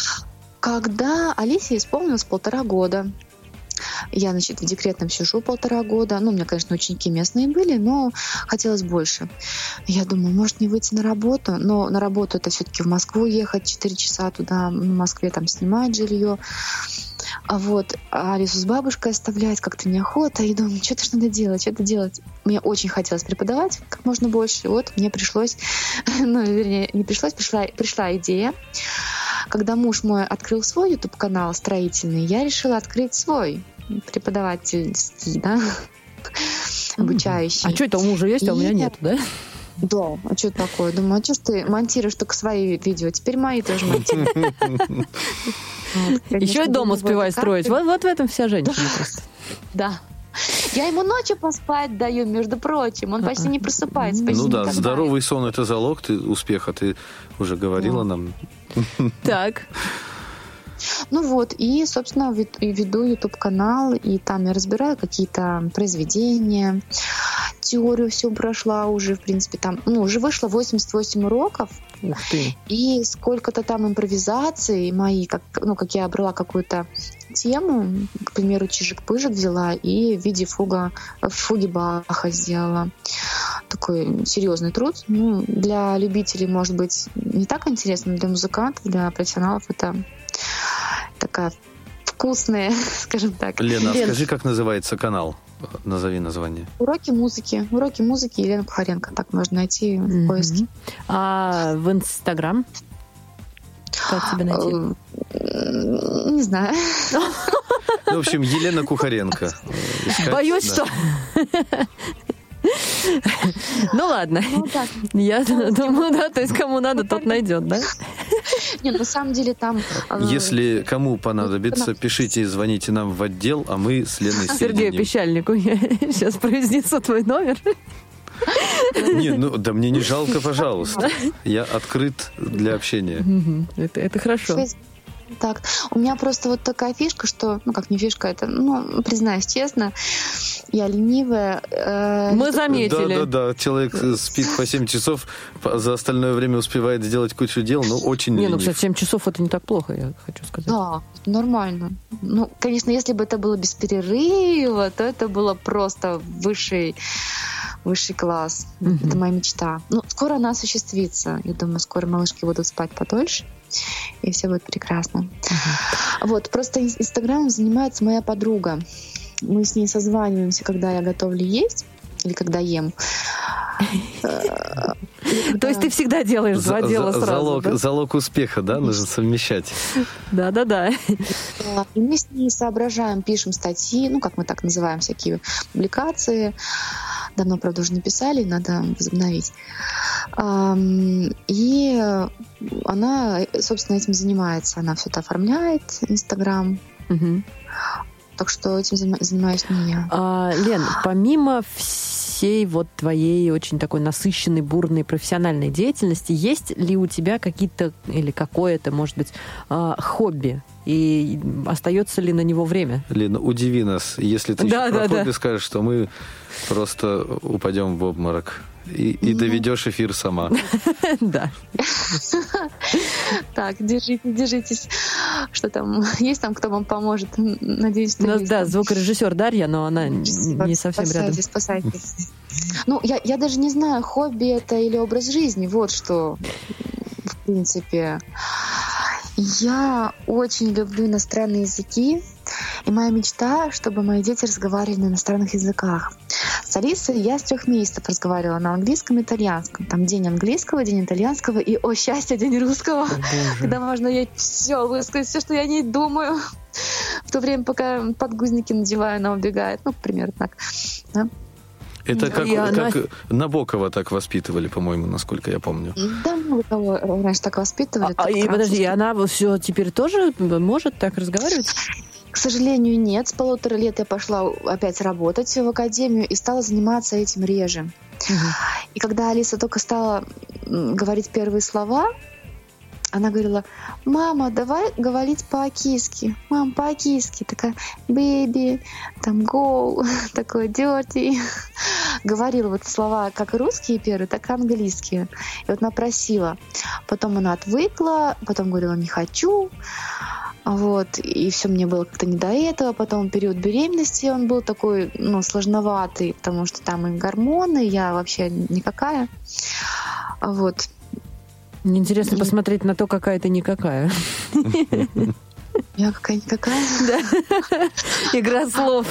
Speaker 4: Когда Алисе исполнилось полтора года, я, значит, в декретном сижу полтора года. Ну, у меня, конечно, ученики местные были, но хотелось больше. Я думаю, может, не выйти на работу, но на работу это все-таки в Москву ехать, четыре часа туда, в Москве там снимать жилье. А вот а Алису с бабушкой оставлять как-то неохота. И думаю, что-то ж надо делать, что-то делать. Мне очень хотелось преподавать как можно больше. И вот мне пришлось, ну, вернее, не пришлось, пришла, пришла идея. Когда муж мой открыл свой YouTube-канал строительный, я решила открыть свой преподавательский, да, обучающий.
Speaker 2: А что это у мужа есть, а у меня нет, да?
Speaker 4: Да, а что такое? Думаю, а что ж ты монтируешь только свои видео? Теперь мои тоже монтируй.
Speaker 2: Еще и дом успевай строить. Вот, вот в этом вся женщина просто.
Speaker 4: Да. Я ему ночью поспать даю, между прочим. Он почти не просыпается. Почти
Speaker 3: ну да,
Speaker 4: никогда.
Speaker 3: Здоровый сон — это залог ты, успеха. Ты уже говорила да. нам.
Speaker 2: Так.
Speaker 4: Ну вот, и, собственно, веду YouTube-канал, и там я разбираю какие-то произведения, теорию всю прошла уже, в принципе, там, ну, уже вышло восемьдесят восемь уроков.
Speaker 2: Ух ты.
Speaker 4: И сколько-то там импровизаций мои, как, ну, как я брала какую-то тему, к примеру, Чижик-Пыжик взяла и в виде фуга, фуги Баха сделала. Такой серьезный труд. Ну, для любителей, может быть, не так интересно, но для музыкантов, для профессионалов это такая вкусная, скажем так.
Speaker 3: Лена, Лен... скажи, как называется канал? Назови название.
Speaker 4: Уроки музыки. Уроки музыки Елена Кухаренко. Так можно найти в mm-hmm. поиске.
Speaker 2: А в Инстаграм? Как тебя найти?
Speaker 4: Не знаю.
Speaker 3: Ну, в общем, Елена Кухаренко. Искать,
Speaker 2: Боюсь, да. что... Ну ладно. Ну, так. Я ну, думаю, да, то есть кому надо, тот найдет, да?
Speaker 4: Нет, на самом деле там...
Speaker 3: Если кому понадобится, пишите и звоните нам в отдел, а мы с Леной соединим.
Speaker 2: Сергею Пещальнику я сейчас произнесу твой номер.
Speaker 3: Не, ну да мне не жалко, пожалуйста. Я открыт для общения.
Speaker 2: Это, это хорошо.
Speaker 4: Так, у меня просто вот такая фишка, что, ну как не фишка, это, ну, признаюсь честно, я ленивая. Э,
Speaker 2: Мы заметили.
Speaker 3: Да-да-да, человек спит по семь часов, за остальное время успевает сделать кучу дел, но очень
Speaker 2: не,
Speaker 3: ленив.
Speaker 2: ну, кстати, семь часов это не так плохо, я хочу сказать.
Speaker 4: Да, нормально. Ну, конечно, если бы это было без перерыва, то это было просто высший, высший класс. Mm-hmm. Это моя мечта. Ну, скоро она осуществится. Я думаю, скоро малышки будут спать подольше. И все будет прекрасно. Uh-huh. Вот, просто Инстаграмом занимается моя подруга. Мы с ней созваниваемся, когда я готовлю есть или когда ем.
Speaker 2: То есть ты всегда делаешь два дела сразу?
Speaker 3: Залог успеха, да? Нужно совмещать.
Speaker 2: Да-да-да.
Speaker 4: И мы с ней соображаем, пишем статьи, ну, как мы так называем, всякие публикации. Давно, правда, уже написали, надо возобновить. И она, собственно, этим занимается. Она все это оформляет, Инстаграм. Угу. Так что этим занимаюсь не я.
Speaker 2: А, Лен, помимо всей вот твоей очень такой насыщенной, бурной профессиональной деятельности, есть ли у тебя какие-то или какое-то, может быть, хобби? И остается ли на него время?
Speaker 3: Лена, удиви нас, если ты да, еще да, про хобби да. скажешь, что мы просто упадем в обморок. И, и доведешь эфир сама.
Speaker 2: Да.
Speaker 4: Так, держитесь, держитесь. Что там? Есть там, кто вам поможет? Надеюсь, что есть.
Speaker 2: Да, звукорежиссер Дарья, но она не совсем рядом.
Speaker 4: Спасайтесь, спасайтесь. Ну, я, я даже не знаю, хобби это или образ жизни. Вот что, в принципе. Я очень люблю иностранные языки. И моя мечта, чтобы мои дети разговаривали на иностранных языках. С Алисой я с трех месяцев разговаривала на английском и итальянском. Там день английского, день итальянского и, о счастье, день русского. Боже. Когда можно ей все высказать, все, что я о ней думаю. В то время, пока подгузники надеваю, она убегает. Ну, примерно так. Да?
Speaker 3: Это как, как она... Набокова так воспитывали, по-моему, насколько я помню.
Speaker 4: Да, много кого раньше так воспитывали.
Speaker 2: А, и подожди, она все теперь тоже может так разговаривать?
Speaker 4: К сожалению, нет. С полутора лет я пошла опять работать в академию и стала заниматься этим реже. Угу. И когда Алиса только стала говорить первые слова, она говорила: мама, давай говорить по-акийски. Мам, по-акийски. Такая, baby, там, go, такой, dirty. Говорила вот слова как русские первые, так и английские. И вот она просила. Потом она отвыкла, потом говорила: не хочу. Вот, и все мне было как-то не до этого. Потом период беременности, он был такой, ну, сложноватый, потому что там и гормоны, я вообще никакая. Вот.
Speaker 2: Мне интересно и... посмотреть на то, какая ты никакая.
Speaker 4: Я какая-никакая?
Speaker 2: Да. Игра слов.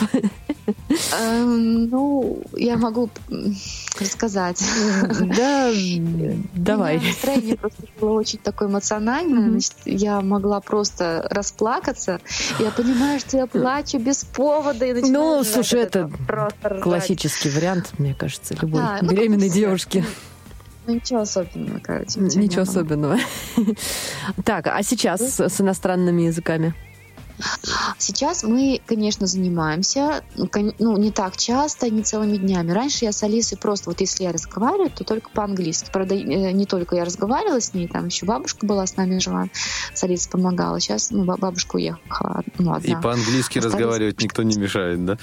Speaker 4: Ну, я могу рассказать.
Speaker 2: Да, давай.
Speaker 4: Настроение просто было очень такое эмоциональное. Значит, я могла просто расплакаться. Я понимаю, что я плачу без повода. И
Speaker 2: ну, слушай, это классический вариант, мне кажется, любой да, беременной ну, девушки.
Speaker 4: Ну, ничего особенного, короче.
Speaker 2: Ничего, ничего особенного. Так, а сейчас с иностранными языками?
Speaker 4: Сейчас мы, конечно, занимаемся, ну, не так часто, не целыми днями. Раньше я с Алисой просто, вот если я разговариваю, то только по-английски. Правда, не только я разговаривала с ней, там еще бабушка была с нами жила, с Алисой помогала. Сейчас, ну, бабушка уехала. Ну, одна.
Speaker 3: И по-английски Остались... разговаривать никто не мешает, да?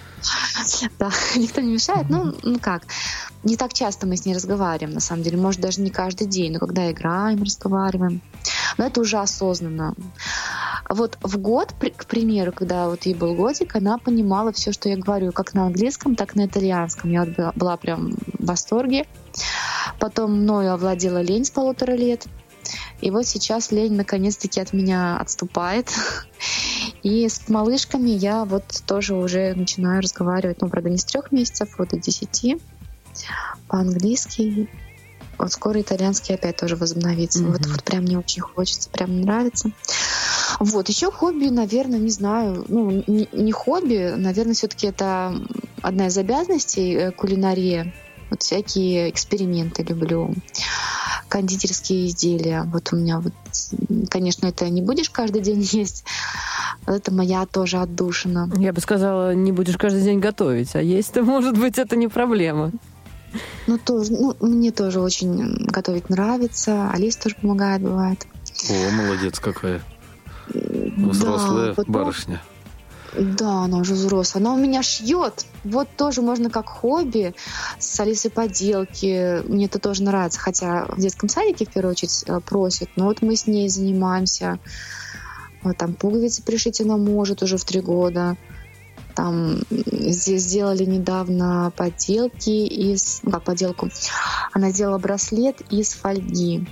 Speaker 4: Да, никто не мешает. Ну, ну как, не так часто мы с ней разговариваем, на самом деле. Может, даже не каждый день, но когда играем, разговариваем. Но это уже осознанно. Вот в год, к примеру, когда вот ей был годик, она понимала все, что я говорю, как на английском, так и на итальянском. Я вот была, была прям в восторге. Потом мною овладела лень с полутора лет. И вот сейчас лень наконец-таки от меня отступает. И с малышками я вот тоже уже начинаю разговаривать, ну, правда, не с трех месяцев, вот до десяти, по-английски. Вот скоро итальянский опять тоже возобновится. Mm-hmm. Вот, вот прям мне очень хочется, прям нравится. Вот, еще хобби, наверное, не знаю, ну, не, не хобби, наверное, все-таки это одна из обязанностей кулинария. Вот всякие эксперименты люблю. Кондитерские изделия. Вот у меня вот, конечно, это не будешь каждый день есть. Это моя тоже отдушина.
Speaker 2: Я бы сказала, не будешь каждый день готовить, а есть-то, может быть, это не проблема.
Speaker 4: Ну, тоже, ну, мне тоже очень готовить нравится. Алиса тоже помогает, бывает.
Speaker 3: О, молодец какая. Взрослая да, барышня.
Speaker 4: Да, она уже взрослая. Она у меня шьет. Вот тоже можно как хобби. С Алисой поделки. Мне это тоже нравится. Хотя в детском садике в первую очередь просят. Но вот мы с ней занимаемся. Вот там пуговицы пришить она может уже в три года. Там здесь сделали недавно поделки из... Ну, как поделку? Она сделала браслет из фольги.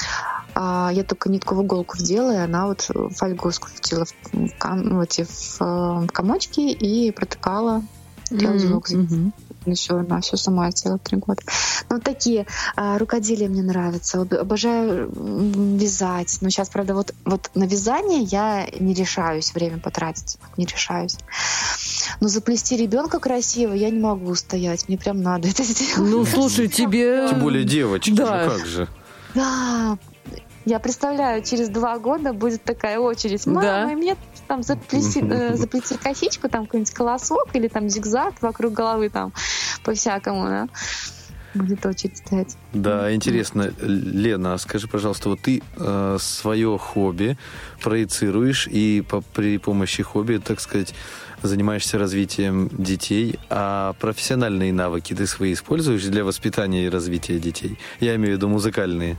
Speaker 4: А я только нитку в иголку вдела, и она вот фольгу скрутила в, ком, эти, в комочки и протыкала для узелок. Mm-hmm. Ну все, она все сама сделала три года. Ну, вот такие а, рукоделия мне нравятся. Обожаю вязать. Но сейчас, правда, вот, вот на вязание я не решаюсь время потратить. Не решаюсь. Но заплести ребенка красиво я не могу стоять. Мне прям надо это сделать.
Speaker 2: Ну, слушай, тебе...
Speaker 3: Тем более девочки,
Speaker 2: да.
Speaker 3: же, как же.
Speaker 4: Да. Я представляю, через два года будет такая очередь. Мама, да. мне там заплети, э, заплети косичку, там какой-нибудь колосок или там зигзаг вокруг головы там по-всякому, да. Будет очередь стоять.
Speaker 3: Да, интересно. Лена, скажи, пожалуйста, вот ты э, свое хобби проецируешь и по, при помощи хобби, так сказать, занимаешься развитием детей, а профессиональные навыки ты свои используешь для воспитания и развития детей? Я имею в виду музыкальные.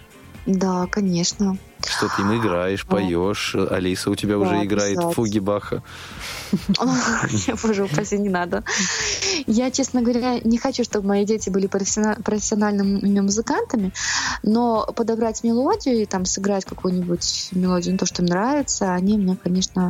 Speaker 4: Да, конечно.
Speaker 3: Что ты им играешь, поешь. Алиса у тебя да, уже играет фуги Баха.
Speaker 4: Боже упаси, не надо. Я, честно говоря, не хочу, чтобы мои дети были профессиональными музыкантами, но подобрать мелодию и там сыграть какую-нибудь мелодию, ну, то, что им нравится, они мне, конечно,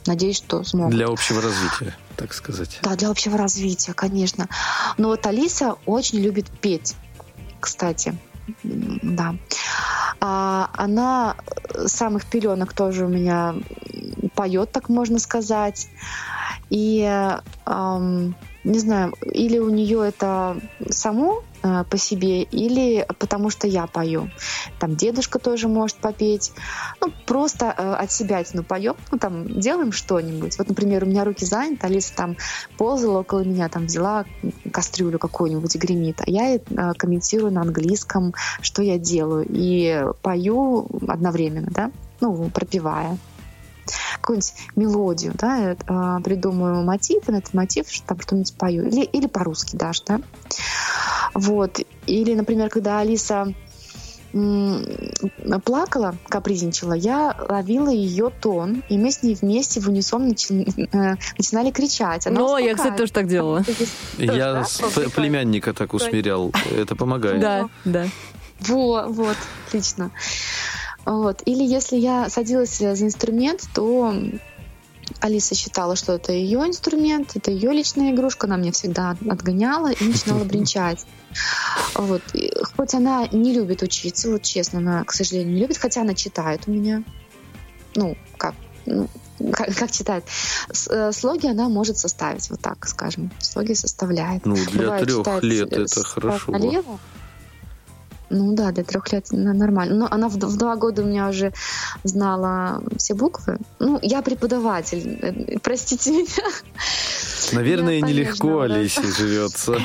Speaker 4: Надеюсь, что смогут.
Speaker 3: Для общего развития, так сказать.
Speaker 4: Да, для общего развития, конечно. Но вот Алиса очень любит петь, кстати. Да. А она с самых пеленок тоже у меня поет, так можно сказать. И эм, не знаю, или у нее это само э, по себе, или потому что я пою. Там дедушка тоже может попеть. Ну, просто э, от себя ну, поем, ну, там, делаем что-нибудь. Вот, например, у меня руки заняты, Алиса там ползала около меня, там взяла кастрюлю какую-нибудь и гремит. А я э, комментирую на английском, что я делаю. И пою одновременно, да, ну, пропевая какую-нибудь мелодию, да, э, придумаю мотив, и на этот мотив там что-нибудь пою. Или, или по-русски даже, да. Вот. Или, например, когда Алиса м- плакала, капризничала, я ловила ее тон, и мы с ней вместе в унисон начи- э, начинали кричать. Она
Speaker 2: Ну, я, кстати, тоже так делала.
Speaker 3: Я с племянника так усмирял. Это помогает.
Speaker 2: Да, да.
Speaker 4: Вот, вот, отлично. Вот. Или если я садилась за инструмент, то Алиса считала, что это ее инструмент, это ее личная игрушка, она меня всегда отгоняла и начинала бренчать. Вот. И хоть она не любит учиться, вот честно, она, к сожалению, не любит, хотя она читает у меня. Ну, как, ну, как, как читает. С, слоги она может составить, вот так скажем. Слоги составляет.
Speaker 3: Ну, для
Speaker 4: Бывает,
Speaker 3: трех лет это
Speaker 4: с,
Speaker 3: хорошо.
Speaker 4: Налево. Ну да, для трех лет нормально. Но она в, в два года у меня уже знала все буквы. Ну, я преподаватель, простите меня.
Speaker 3: Наверное,
Speaker 4: Я
Speaker 3: нелегко
Speaker 4: понятно,
Speaker 3: Олесе живется.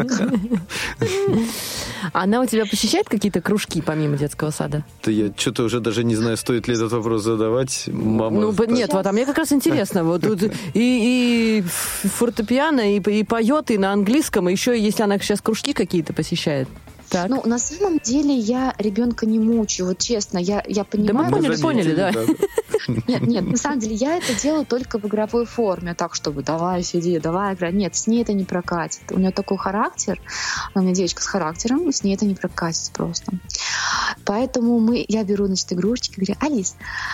Speaker 2: Она у тебя посещает какие-то кружки помимо детского сада?
Speaker 3: Да я что-то уже даже не знаю, стоит ли этот вопрос задавать. Мама.
Speaker 2: Ну,
Speaker 3: так-
Speaker 2: нет, вот, а мне как раз интересно. Вот тут и, и фортепиано, и, и поет, и на английском, и еще, если она сейчас кружки какие-то посещает. Так.
Speaker 4: Ну, на самом деле я ребенка не мучаю, вот честно, я, я
Speaker 2: Да
Speaker 4: понимаю.
Speaker 2: мы поняли,
Speaker 3: Мы
Speaker 2: поняли, да.
Speaker 3: заметили,
Speaker 4: Нет, нет, на самом деле я это делаю только в игровой форме, так, чтобы давай сиди, давай играй. Нет, с ней это не прокатит. У нее такой характер, она у меня девочка с характером, с ней это не прокатит просто. Поэтому мы, я беру, значит, игрушечки, говорю: Алис,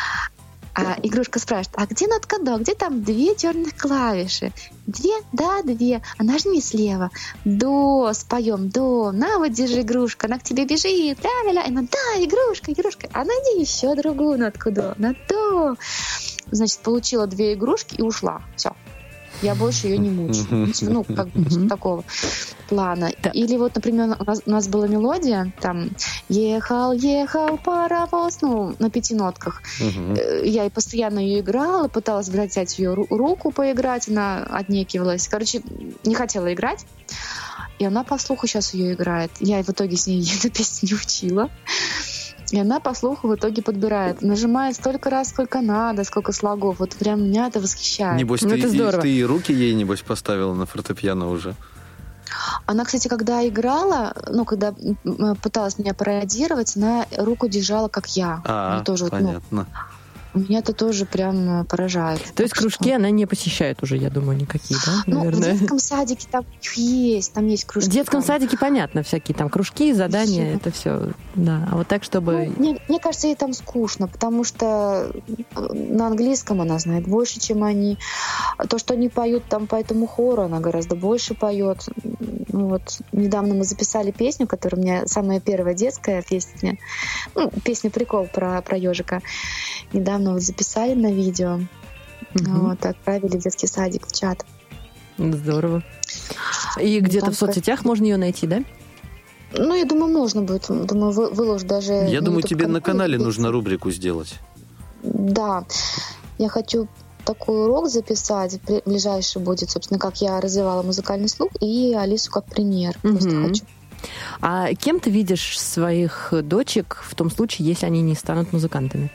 Speaker 4: а игрушка спрашивает: а где нотка до? Где там две черных клавиши? Две? Да, две. А нажми слева. До, споем, до. На, вот держи игрушка. Она к тебе бежит. Ля-ля-ля. И она: да, игрушка, игрушка. А найди еще другую нотку до. На до. Значит, получила две игрушки и ушла. Все. Я больше ее не мучаю. Ну, как бы такого плана. Или вот, например, у нас, у нас была мелодия, там «Ехал, ехал паровоз», ну, на пяти нотках. Uh-huh. Я и постоянно ее играла, пыталась взять ее руку поиграть, она отнекивалась. Короче, не хотела играть. И она по слуху сейчас ее играет. Я в итоге с ней эту песню не учила. И она по слуху в итоге подбирает. Нажимает столько раз, сколько надо, сколько слогов. Вот прям меня это восхищает.
Speaker 3: Небось,
Speaker 2: ну,
Speaker 3: ты,
Speaker 2: это здорово.
Speaker 3: И, ты и руки ей, небось, поставила на фортепиано уже.
Speaker 4: Она, кстати, когда играла, ну, когда пыталась меня пародировать, она руку держала, как я.
Speaker 3: А,
Speaker 4: тоже,
Speaker 3: понятно.
Speaker 4: Ну, меня это тоже прям поражает.
Speaker 2: То есть кружки
Speaker 4: что...
Speaker 2: она не посещает уже, я думаю, никакие, да?
Speaker 4: Ну,
Speaker 2: наверное.
Speaker 4: в детском садике там есть, там есть кружки.
Speaker 2: В детском
Speaker 4: там.
Speaker 2: садике понятно, всякие там кружки, задания,
Speaker 4: Все.
Speaker 2: это все, да. А вот так, чтобы...
Speaker 4: Ну, мне, мне кажется, ей там скучно, потому что на английском она знает больше, чем они. То, что они поют там по этому хору, она гораздо больше поет. Ну, вот недавно мы записали песню, которая у меня самая первая детская песня. Ну, песня-прикол про, про ежика. Недавно вот записали на видео.
Speaker 2: Угу.
Speaker 4: Вот, отправили в детский садик, в чат.
Speaker 2: Здорово. И
Speaker 4: Ну,
Speaker 2: где-то
Speaker 4: там
Speaker 2: в соцсетях можно ее найти, да?
Speaker 4: Ну, я думаю, можно будет. Думаю, вы, выложу даже...
Speaker 3: Я
Speaker 4: на
Speaker 3: думаю,
Speaker 4: YouTube
Speaker 3: тебе на канале
Speaker 4: песню.
Speaker 3: нужно рубрику сделать.
Speaker 4: Да. Я хочу такой урок записать. Ближайший будет, собственно, как я развивала музыкальный слух, и Алису как пример. Просто
Speaker 2: Мгм.
Speaker 4: хочу.
Speaker 2: А кем ты видишь своих дочек в том случае, если они не станут музыкантами?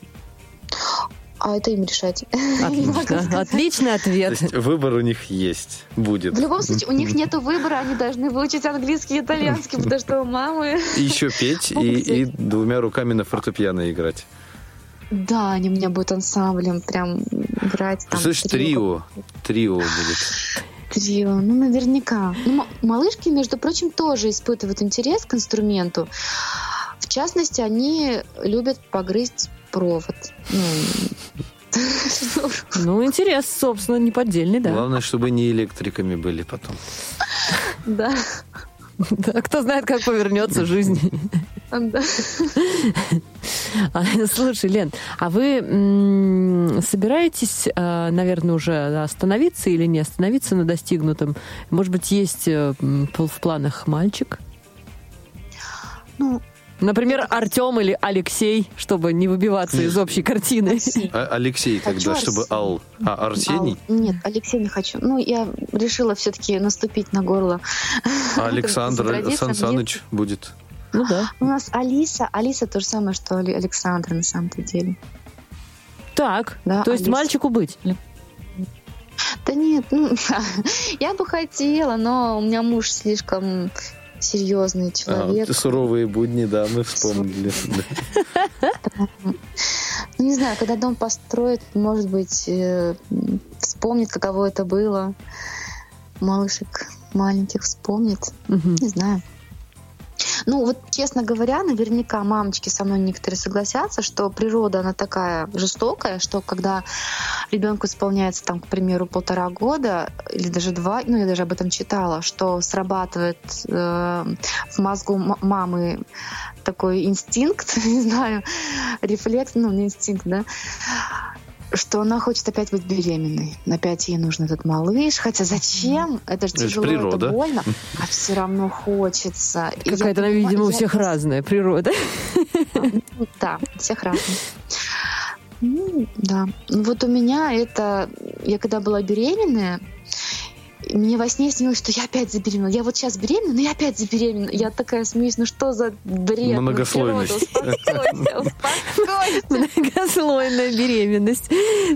Speaker 4: А это им решать.
Speaker 2: Отлично. Отличный
Speaker 3: То
Speaker 2: ответ.
Speaker 3: есть выбор у них есть, будет.
Speaker 4: В любом случае, у них нет выбора, они должны выучить английский и итальянский, потому что у мамы...
Speaker 3: И еще петь, и, и двумя руками на фортепиано играть.
Speaker 4: Да, они у меня будут ансамблем прям играть. Там,
Speaker 3: Слышь, трио. Трио будет.
Speaker 4: Трио, ну, наверняка. Ну, м- малышки, между прочим, тоже испытывают интерес к инструменту. В частности, они любят погрызть провод. Ну,
Speaker 2: Ну, интерес, собственно, неподдельный, да.
Speaker 3: Главное, чтобы не электриками были потом.
Speaker 4: Да.
Speaker 2: Да, кто знает, как повернется жизнь.
Speaker 4: Да.
Speaker 2: Слушай, Лен, а вы м, собираетесь, э, наверное, уже остановиться или не остановиться на достигнутом? Может быть, есть э, в планах мальчик?
Speaker 4: Ну,
Speaker 2: Например, Артем или Алексей, чтобы не выбиваться из общей картины.
Speaker 3: А Алексей тогда,
Speaker 4: Хочу
Speaker 3: чтобы Ал... А, Арсений?
Speaker 4: Ал... Нет, Алексей не хочу. Ну, я решила все-таки наступить на горло.
Speaker 3: А Александр Сан Саныч будет?
Speaker 2: Ну да.
Speaker 4: У нас Алиса. Алиса то же самое, что Александр на самом-то деле.
Speaker 2: Так,
Speaker 4: да,
Speaker 2: то есть
Speaker 4: Алиса.
Speaker 2: мальчику быть?
Speaker 4: Да нет, ну, я бы хотела, но у меня муж слишком серьезный человек.
Speaker 3: А, суровые будни, да, мы вспомнили.
Speaker 4: Ну, не знаю, когда дом построит, может быть, э, вспомнит, каково это было. Малышек маленьких вспомнит.
Speaker 2: Угу.
Speaker 4: Не знаю. Ну, вот, честно говоря, наверняка мамочки со мной некоторые согласятся, что природа, она такая жестокая, что когда ребенку исполняется, там, к примеру, полтора года или даже два, ну, я даже об этом читала, что срабатывает э, в мозгу м- мамы такой инстинкт, не знаю, рефлекс, ну, не инстинкт, да, что она хочет опять быть беременной. Опять ей нужен этот малыш. Хотя зачем? Это же тяжело, это, это больно. А все равно хочется.
Speaker 2: Какая-то, я, видимо, у всех я... разная природа.
Speaker 4: Да, у всех разная. Ну, да. Вот у меня это... Я когда была беременная, мне во сне снилось, что я опять забеременела. Я вот сейчас беременна, но я опять забеременела. Я такая смеюсь, ну что за бред?
Speaker 3: Многослойность.
Speaker 4: Успокойся, успокойся.
Speaker 2: Многослойная беременность.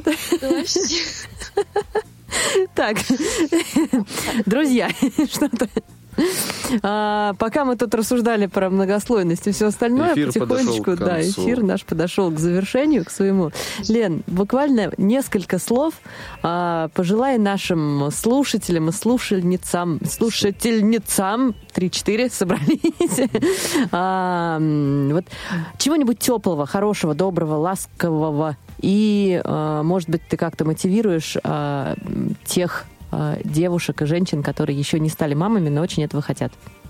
Speaker 2: Так, друзья, что-то... А, пока мы тут рассуждали про многослойность и все остальное,
Speaker 3: эфир
Speaker 2: потихонечку, да, эфир наш подошел к завершению, к своему. Лен, буквально несколько слов а, пожелай нашим слушателям и слушательницам, слушательницам, три-четыре собрались, а, вот, чего-нибудь теплого, хорошего, доброго, ласкового, и, а, может быть, ты как-то мотивируешь а, тех девушек и женщин, которые еще не стали мамами, но очень этого хотят.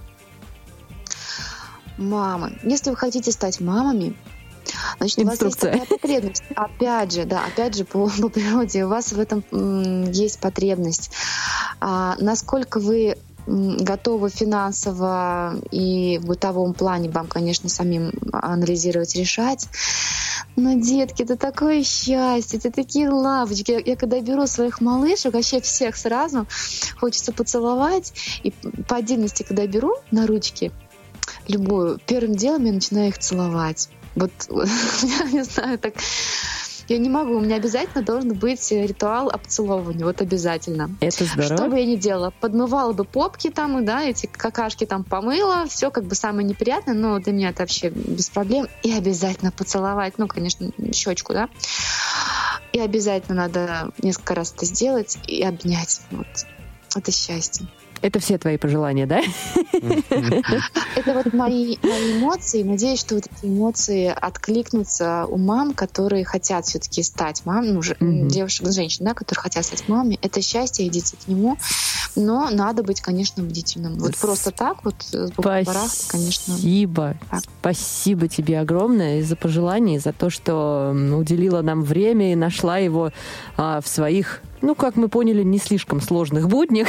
Speaker 4: Мамы. Если вы хотите стать мамами, значит, у вас есть такая потребность. Опять же, да, опять же, по, по природе у вас в этом м, есть потребность. А, насколько вы готовы финансово и в бытовом плане, вам, конечно, самим анализировать, решать. Но, детки, это такое счастье, это такие лапочки. Я, я когда беру своих малышек, вообще всех сразу, хочется поцеловать. И по отдельности, когда беру на ручки любую, первым делом я начинаю их целовать. Вот, я не знаю, так... Я не могу, у меня обязательно должен быть ритуал обцеловывания, вот обязательно.
Speaker 2: Это здорово.
Speaker 4: Что бы я ни делала, подмывала бы попки там, и да, эти какашки там помыла, все как бы самое неприятное, но для меня это вообще без проблем. И обязательно поцеловать, ну, конечно, щечку, да. И обязательно надо несколько раз это сделать и обнять. Вот. Это счастье.
Speaker 2: Это все твои пожелания, да?
Speaker 4: Это вот мои, мои эмоции. Надеюсь, что вот эти эмоции откликнутся у мам, которые хотят все-таки стать мамой, ну, mm-hmm. девушек, женщин, да, которые хотят стать мамой. Это счастье, идите к нему. Но надо быть, конечно, бдительным. Вот просто так вот с бухты-барах, конечно.
Speaker 2: Спасибо. Так. Спасибо тебе огромное за пожелания, за то, что уделила нам время и нашла его а, в своих, ну, как мы поняли, не слишком сложных буднях.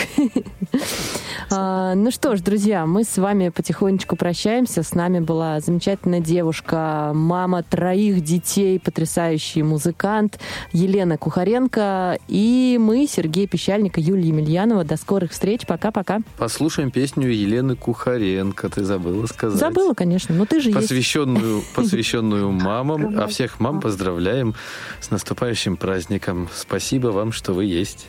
Speaker 2: Ну что ж, друзья, мы с вами потихонечку прощаемся. С нами была замечательная девушка, мама троих детей, потрясающий музыкант Елена Кухаренко. И мы, Сергей Пещальник и Юлия Емельянова. До скорых встреч. Пока-пока.
Speaker 3: Послушаем песню Елены Кухаренко. Ты забыла сказать.
Speaker 2: Забыла, конечно, но ты же
Speaker 3: посвященную,
Speaker 2: есть.
Speaker 3: Посвященную мамам. А всех мам поздравляем с наступающим праздником. Спасибо вам, что вы есть.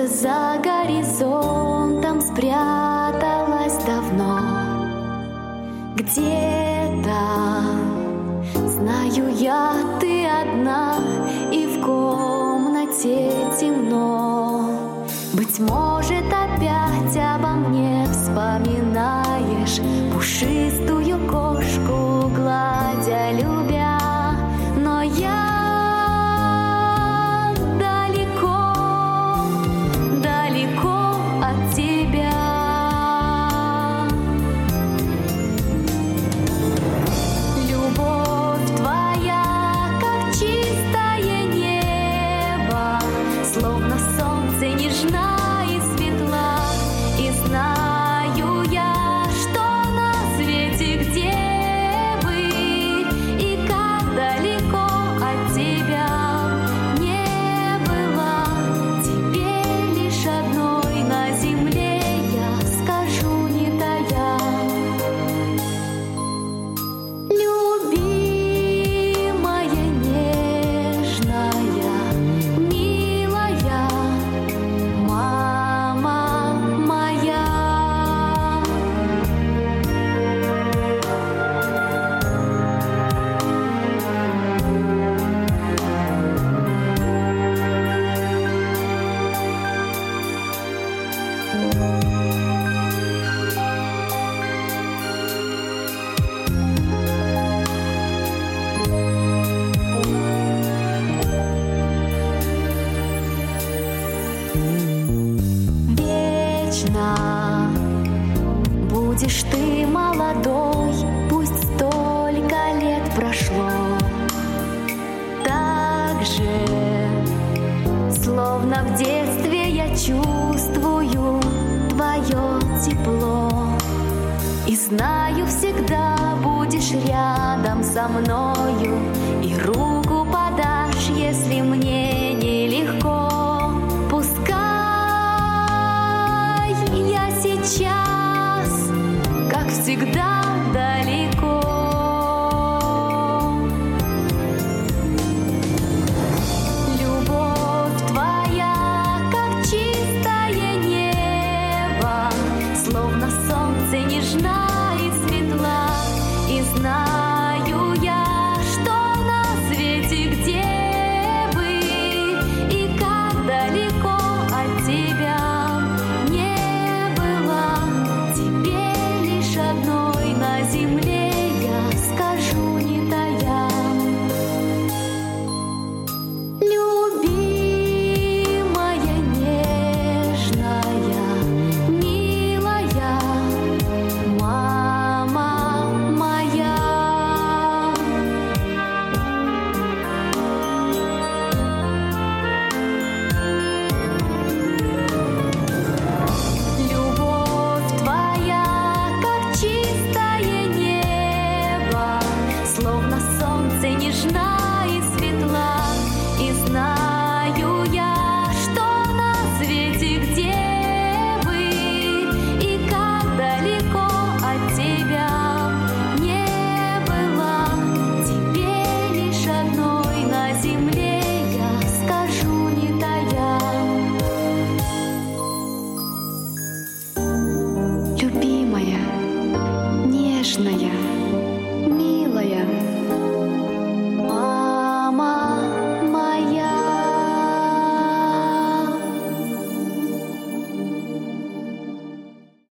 Speaker 6: Солнце за горизонтом спряталось давно. Где-то, знаю я, ты одна, и в комнате темно. Быть может, опять обо мне вспоминаешь, пушистую кошку гладя, любя. Но я от тебя. Любовь твоя, как чистое небо, словно солнце нежна и светла. И знаю я, что на свете, где бы и как далеко от тебя не была, тебе лишь одной на земле я скажу, не тая. Любимая, нежная, милая мама моя. Вечно будешь ты молодой, пусть столько лет прошло. Так же, словно в детстве, я чувствую твое тепло. И знаю, всегда будешь рядом со мною, и руку подашь, если мне нелегко. Пускай я сейчас, как всегда, далеко. Любовь твоя, как чистое небо, словно солнце нежна и светла. И знаю я, что на свете, где бы и как далеко от тебя не была, тебе лишь одной на земле я скажу, не тая. Любимая, нежная, милая мама моя. Любовь твоя, как чистое небо, словно солнце нежна и светла. И знаю я, что на свете, где бы и как далеко от тебя не была, тебе лишь одной на земле я скажу, не тая. Любимая, нежная,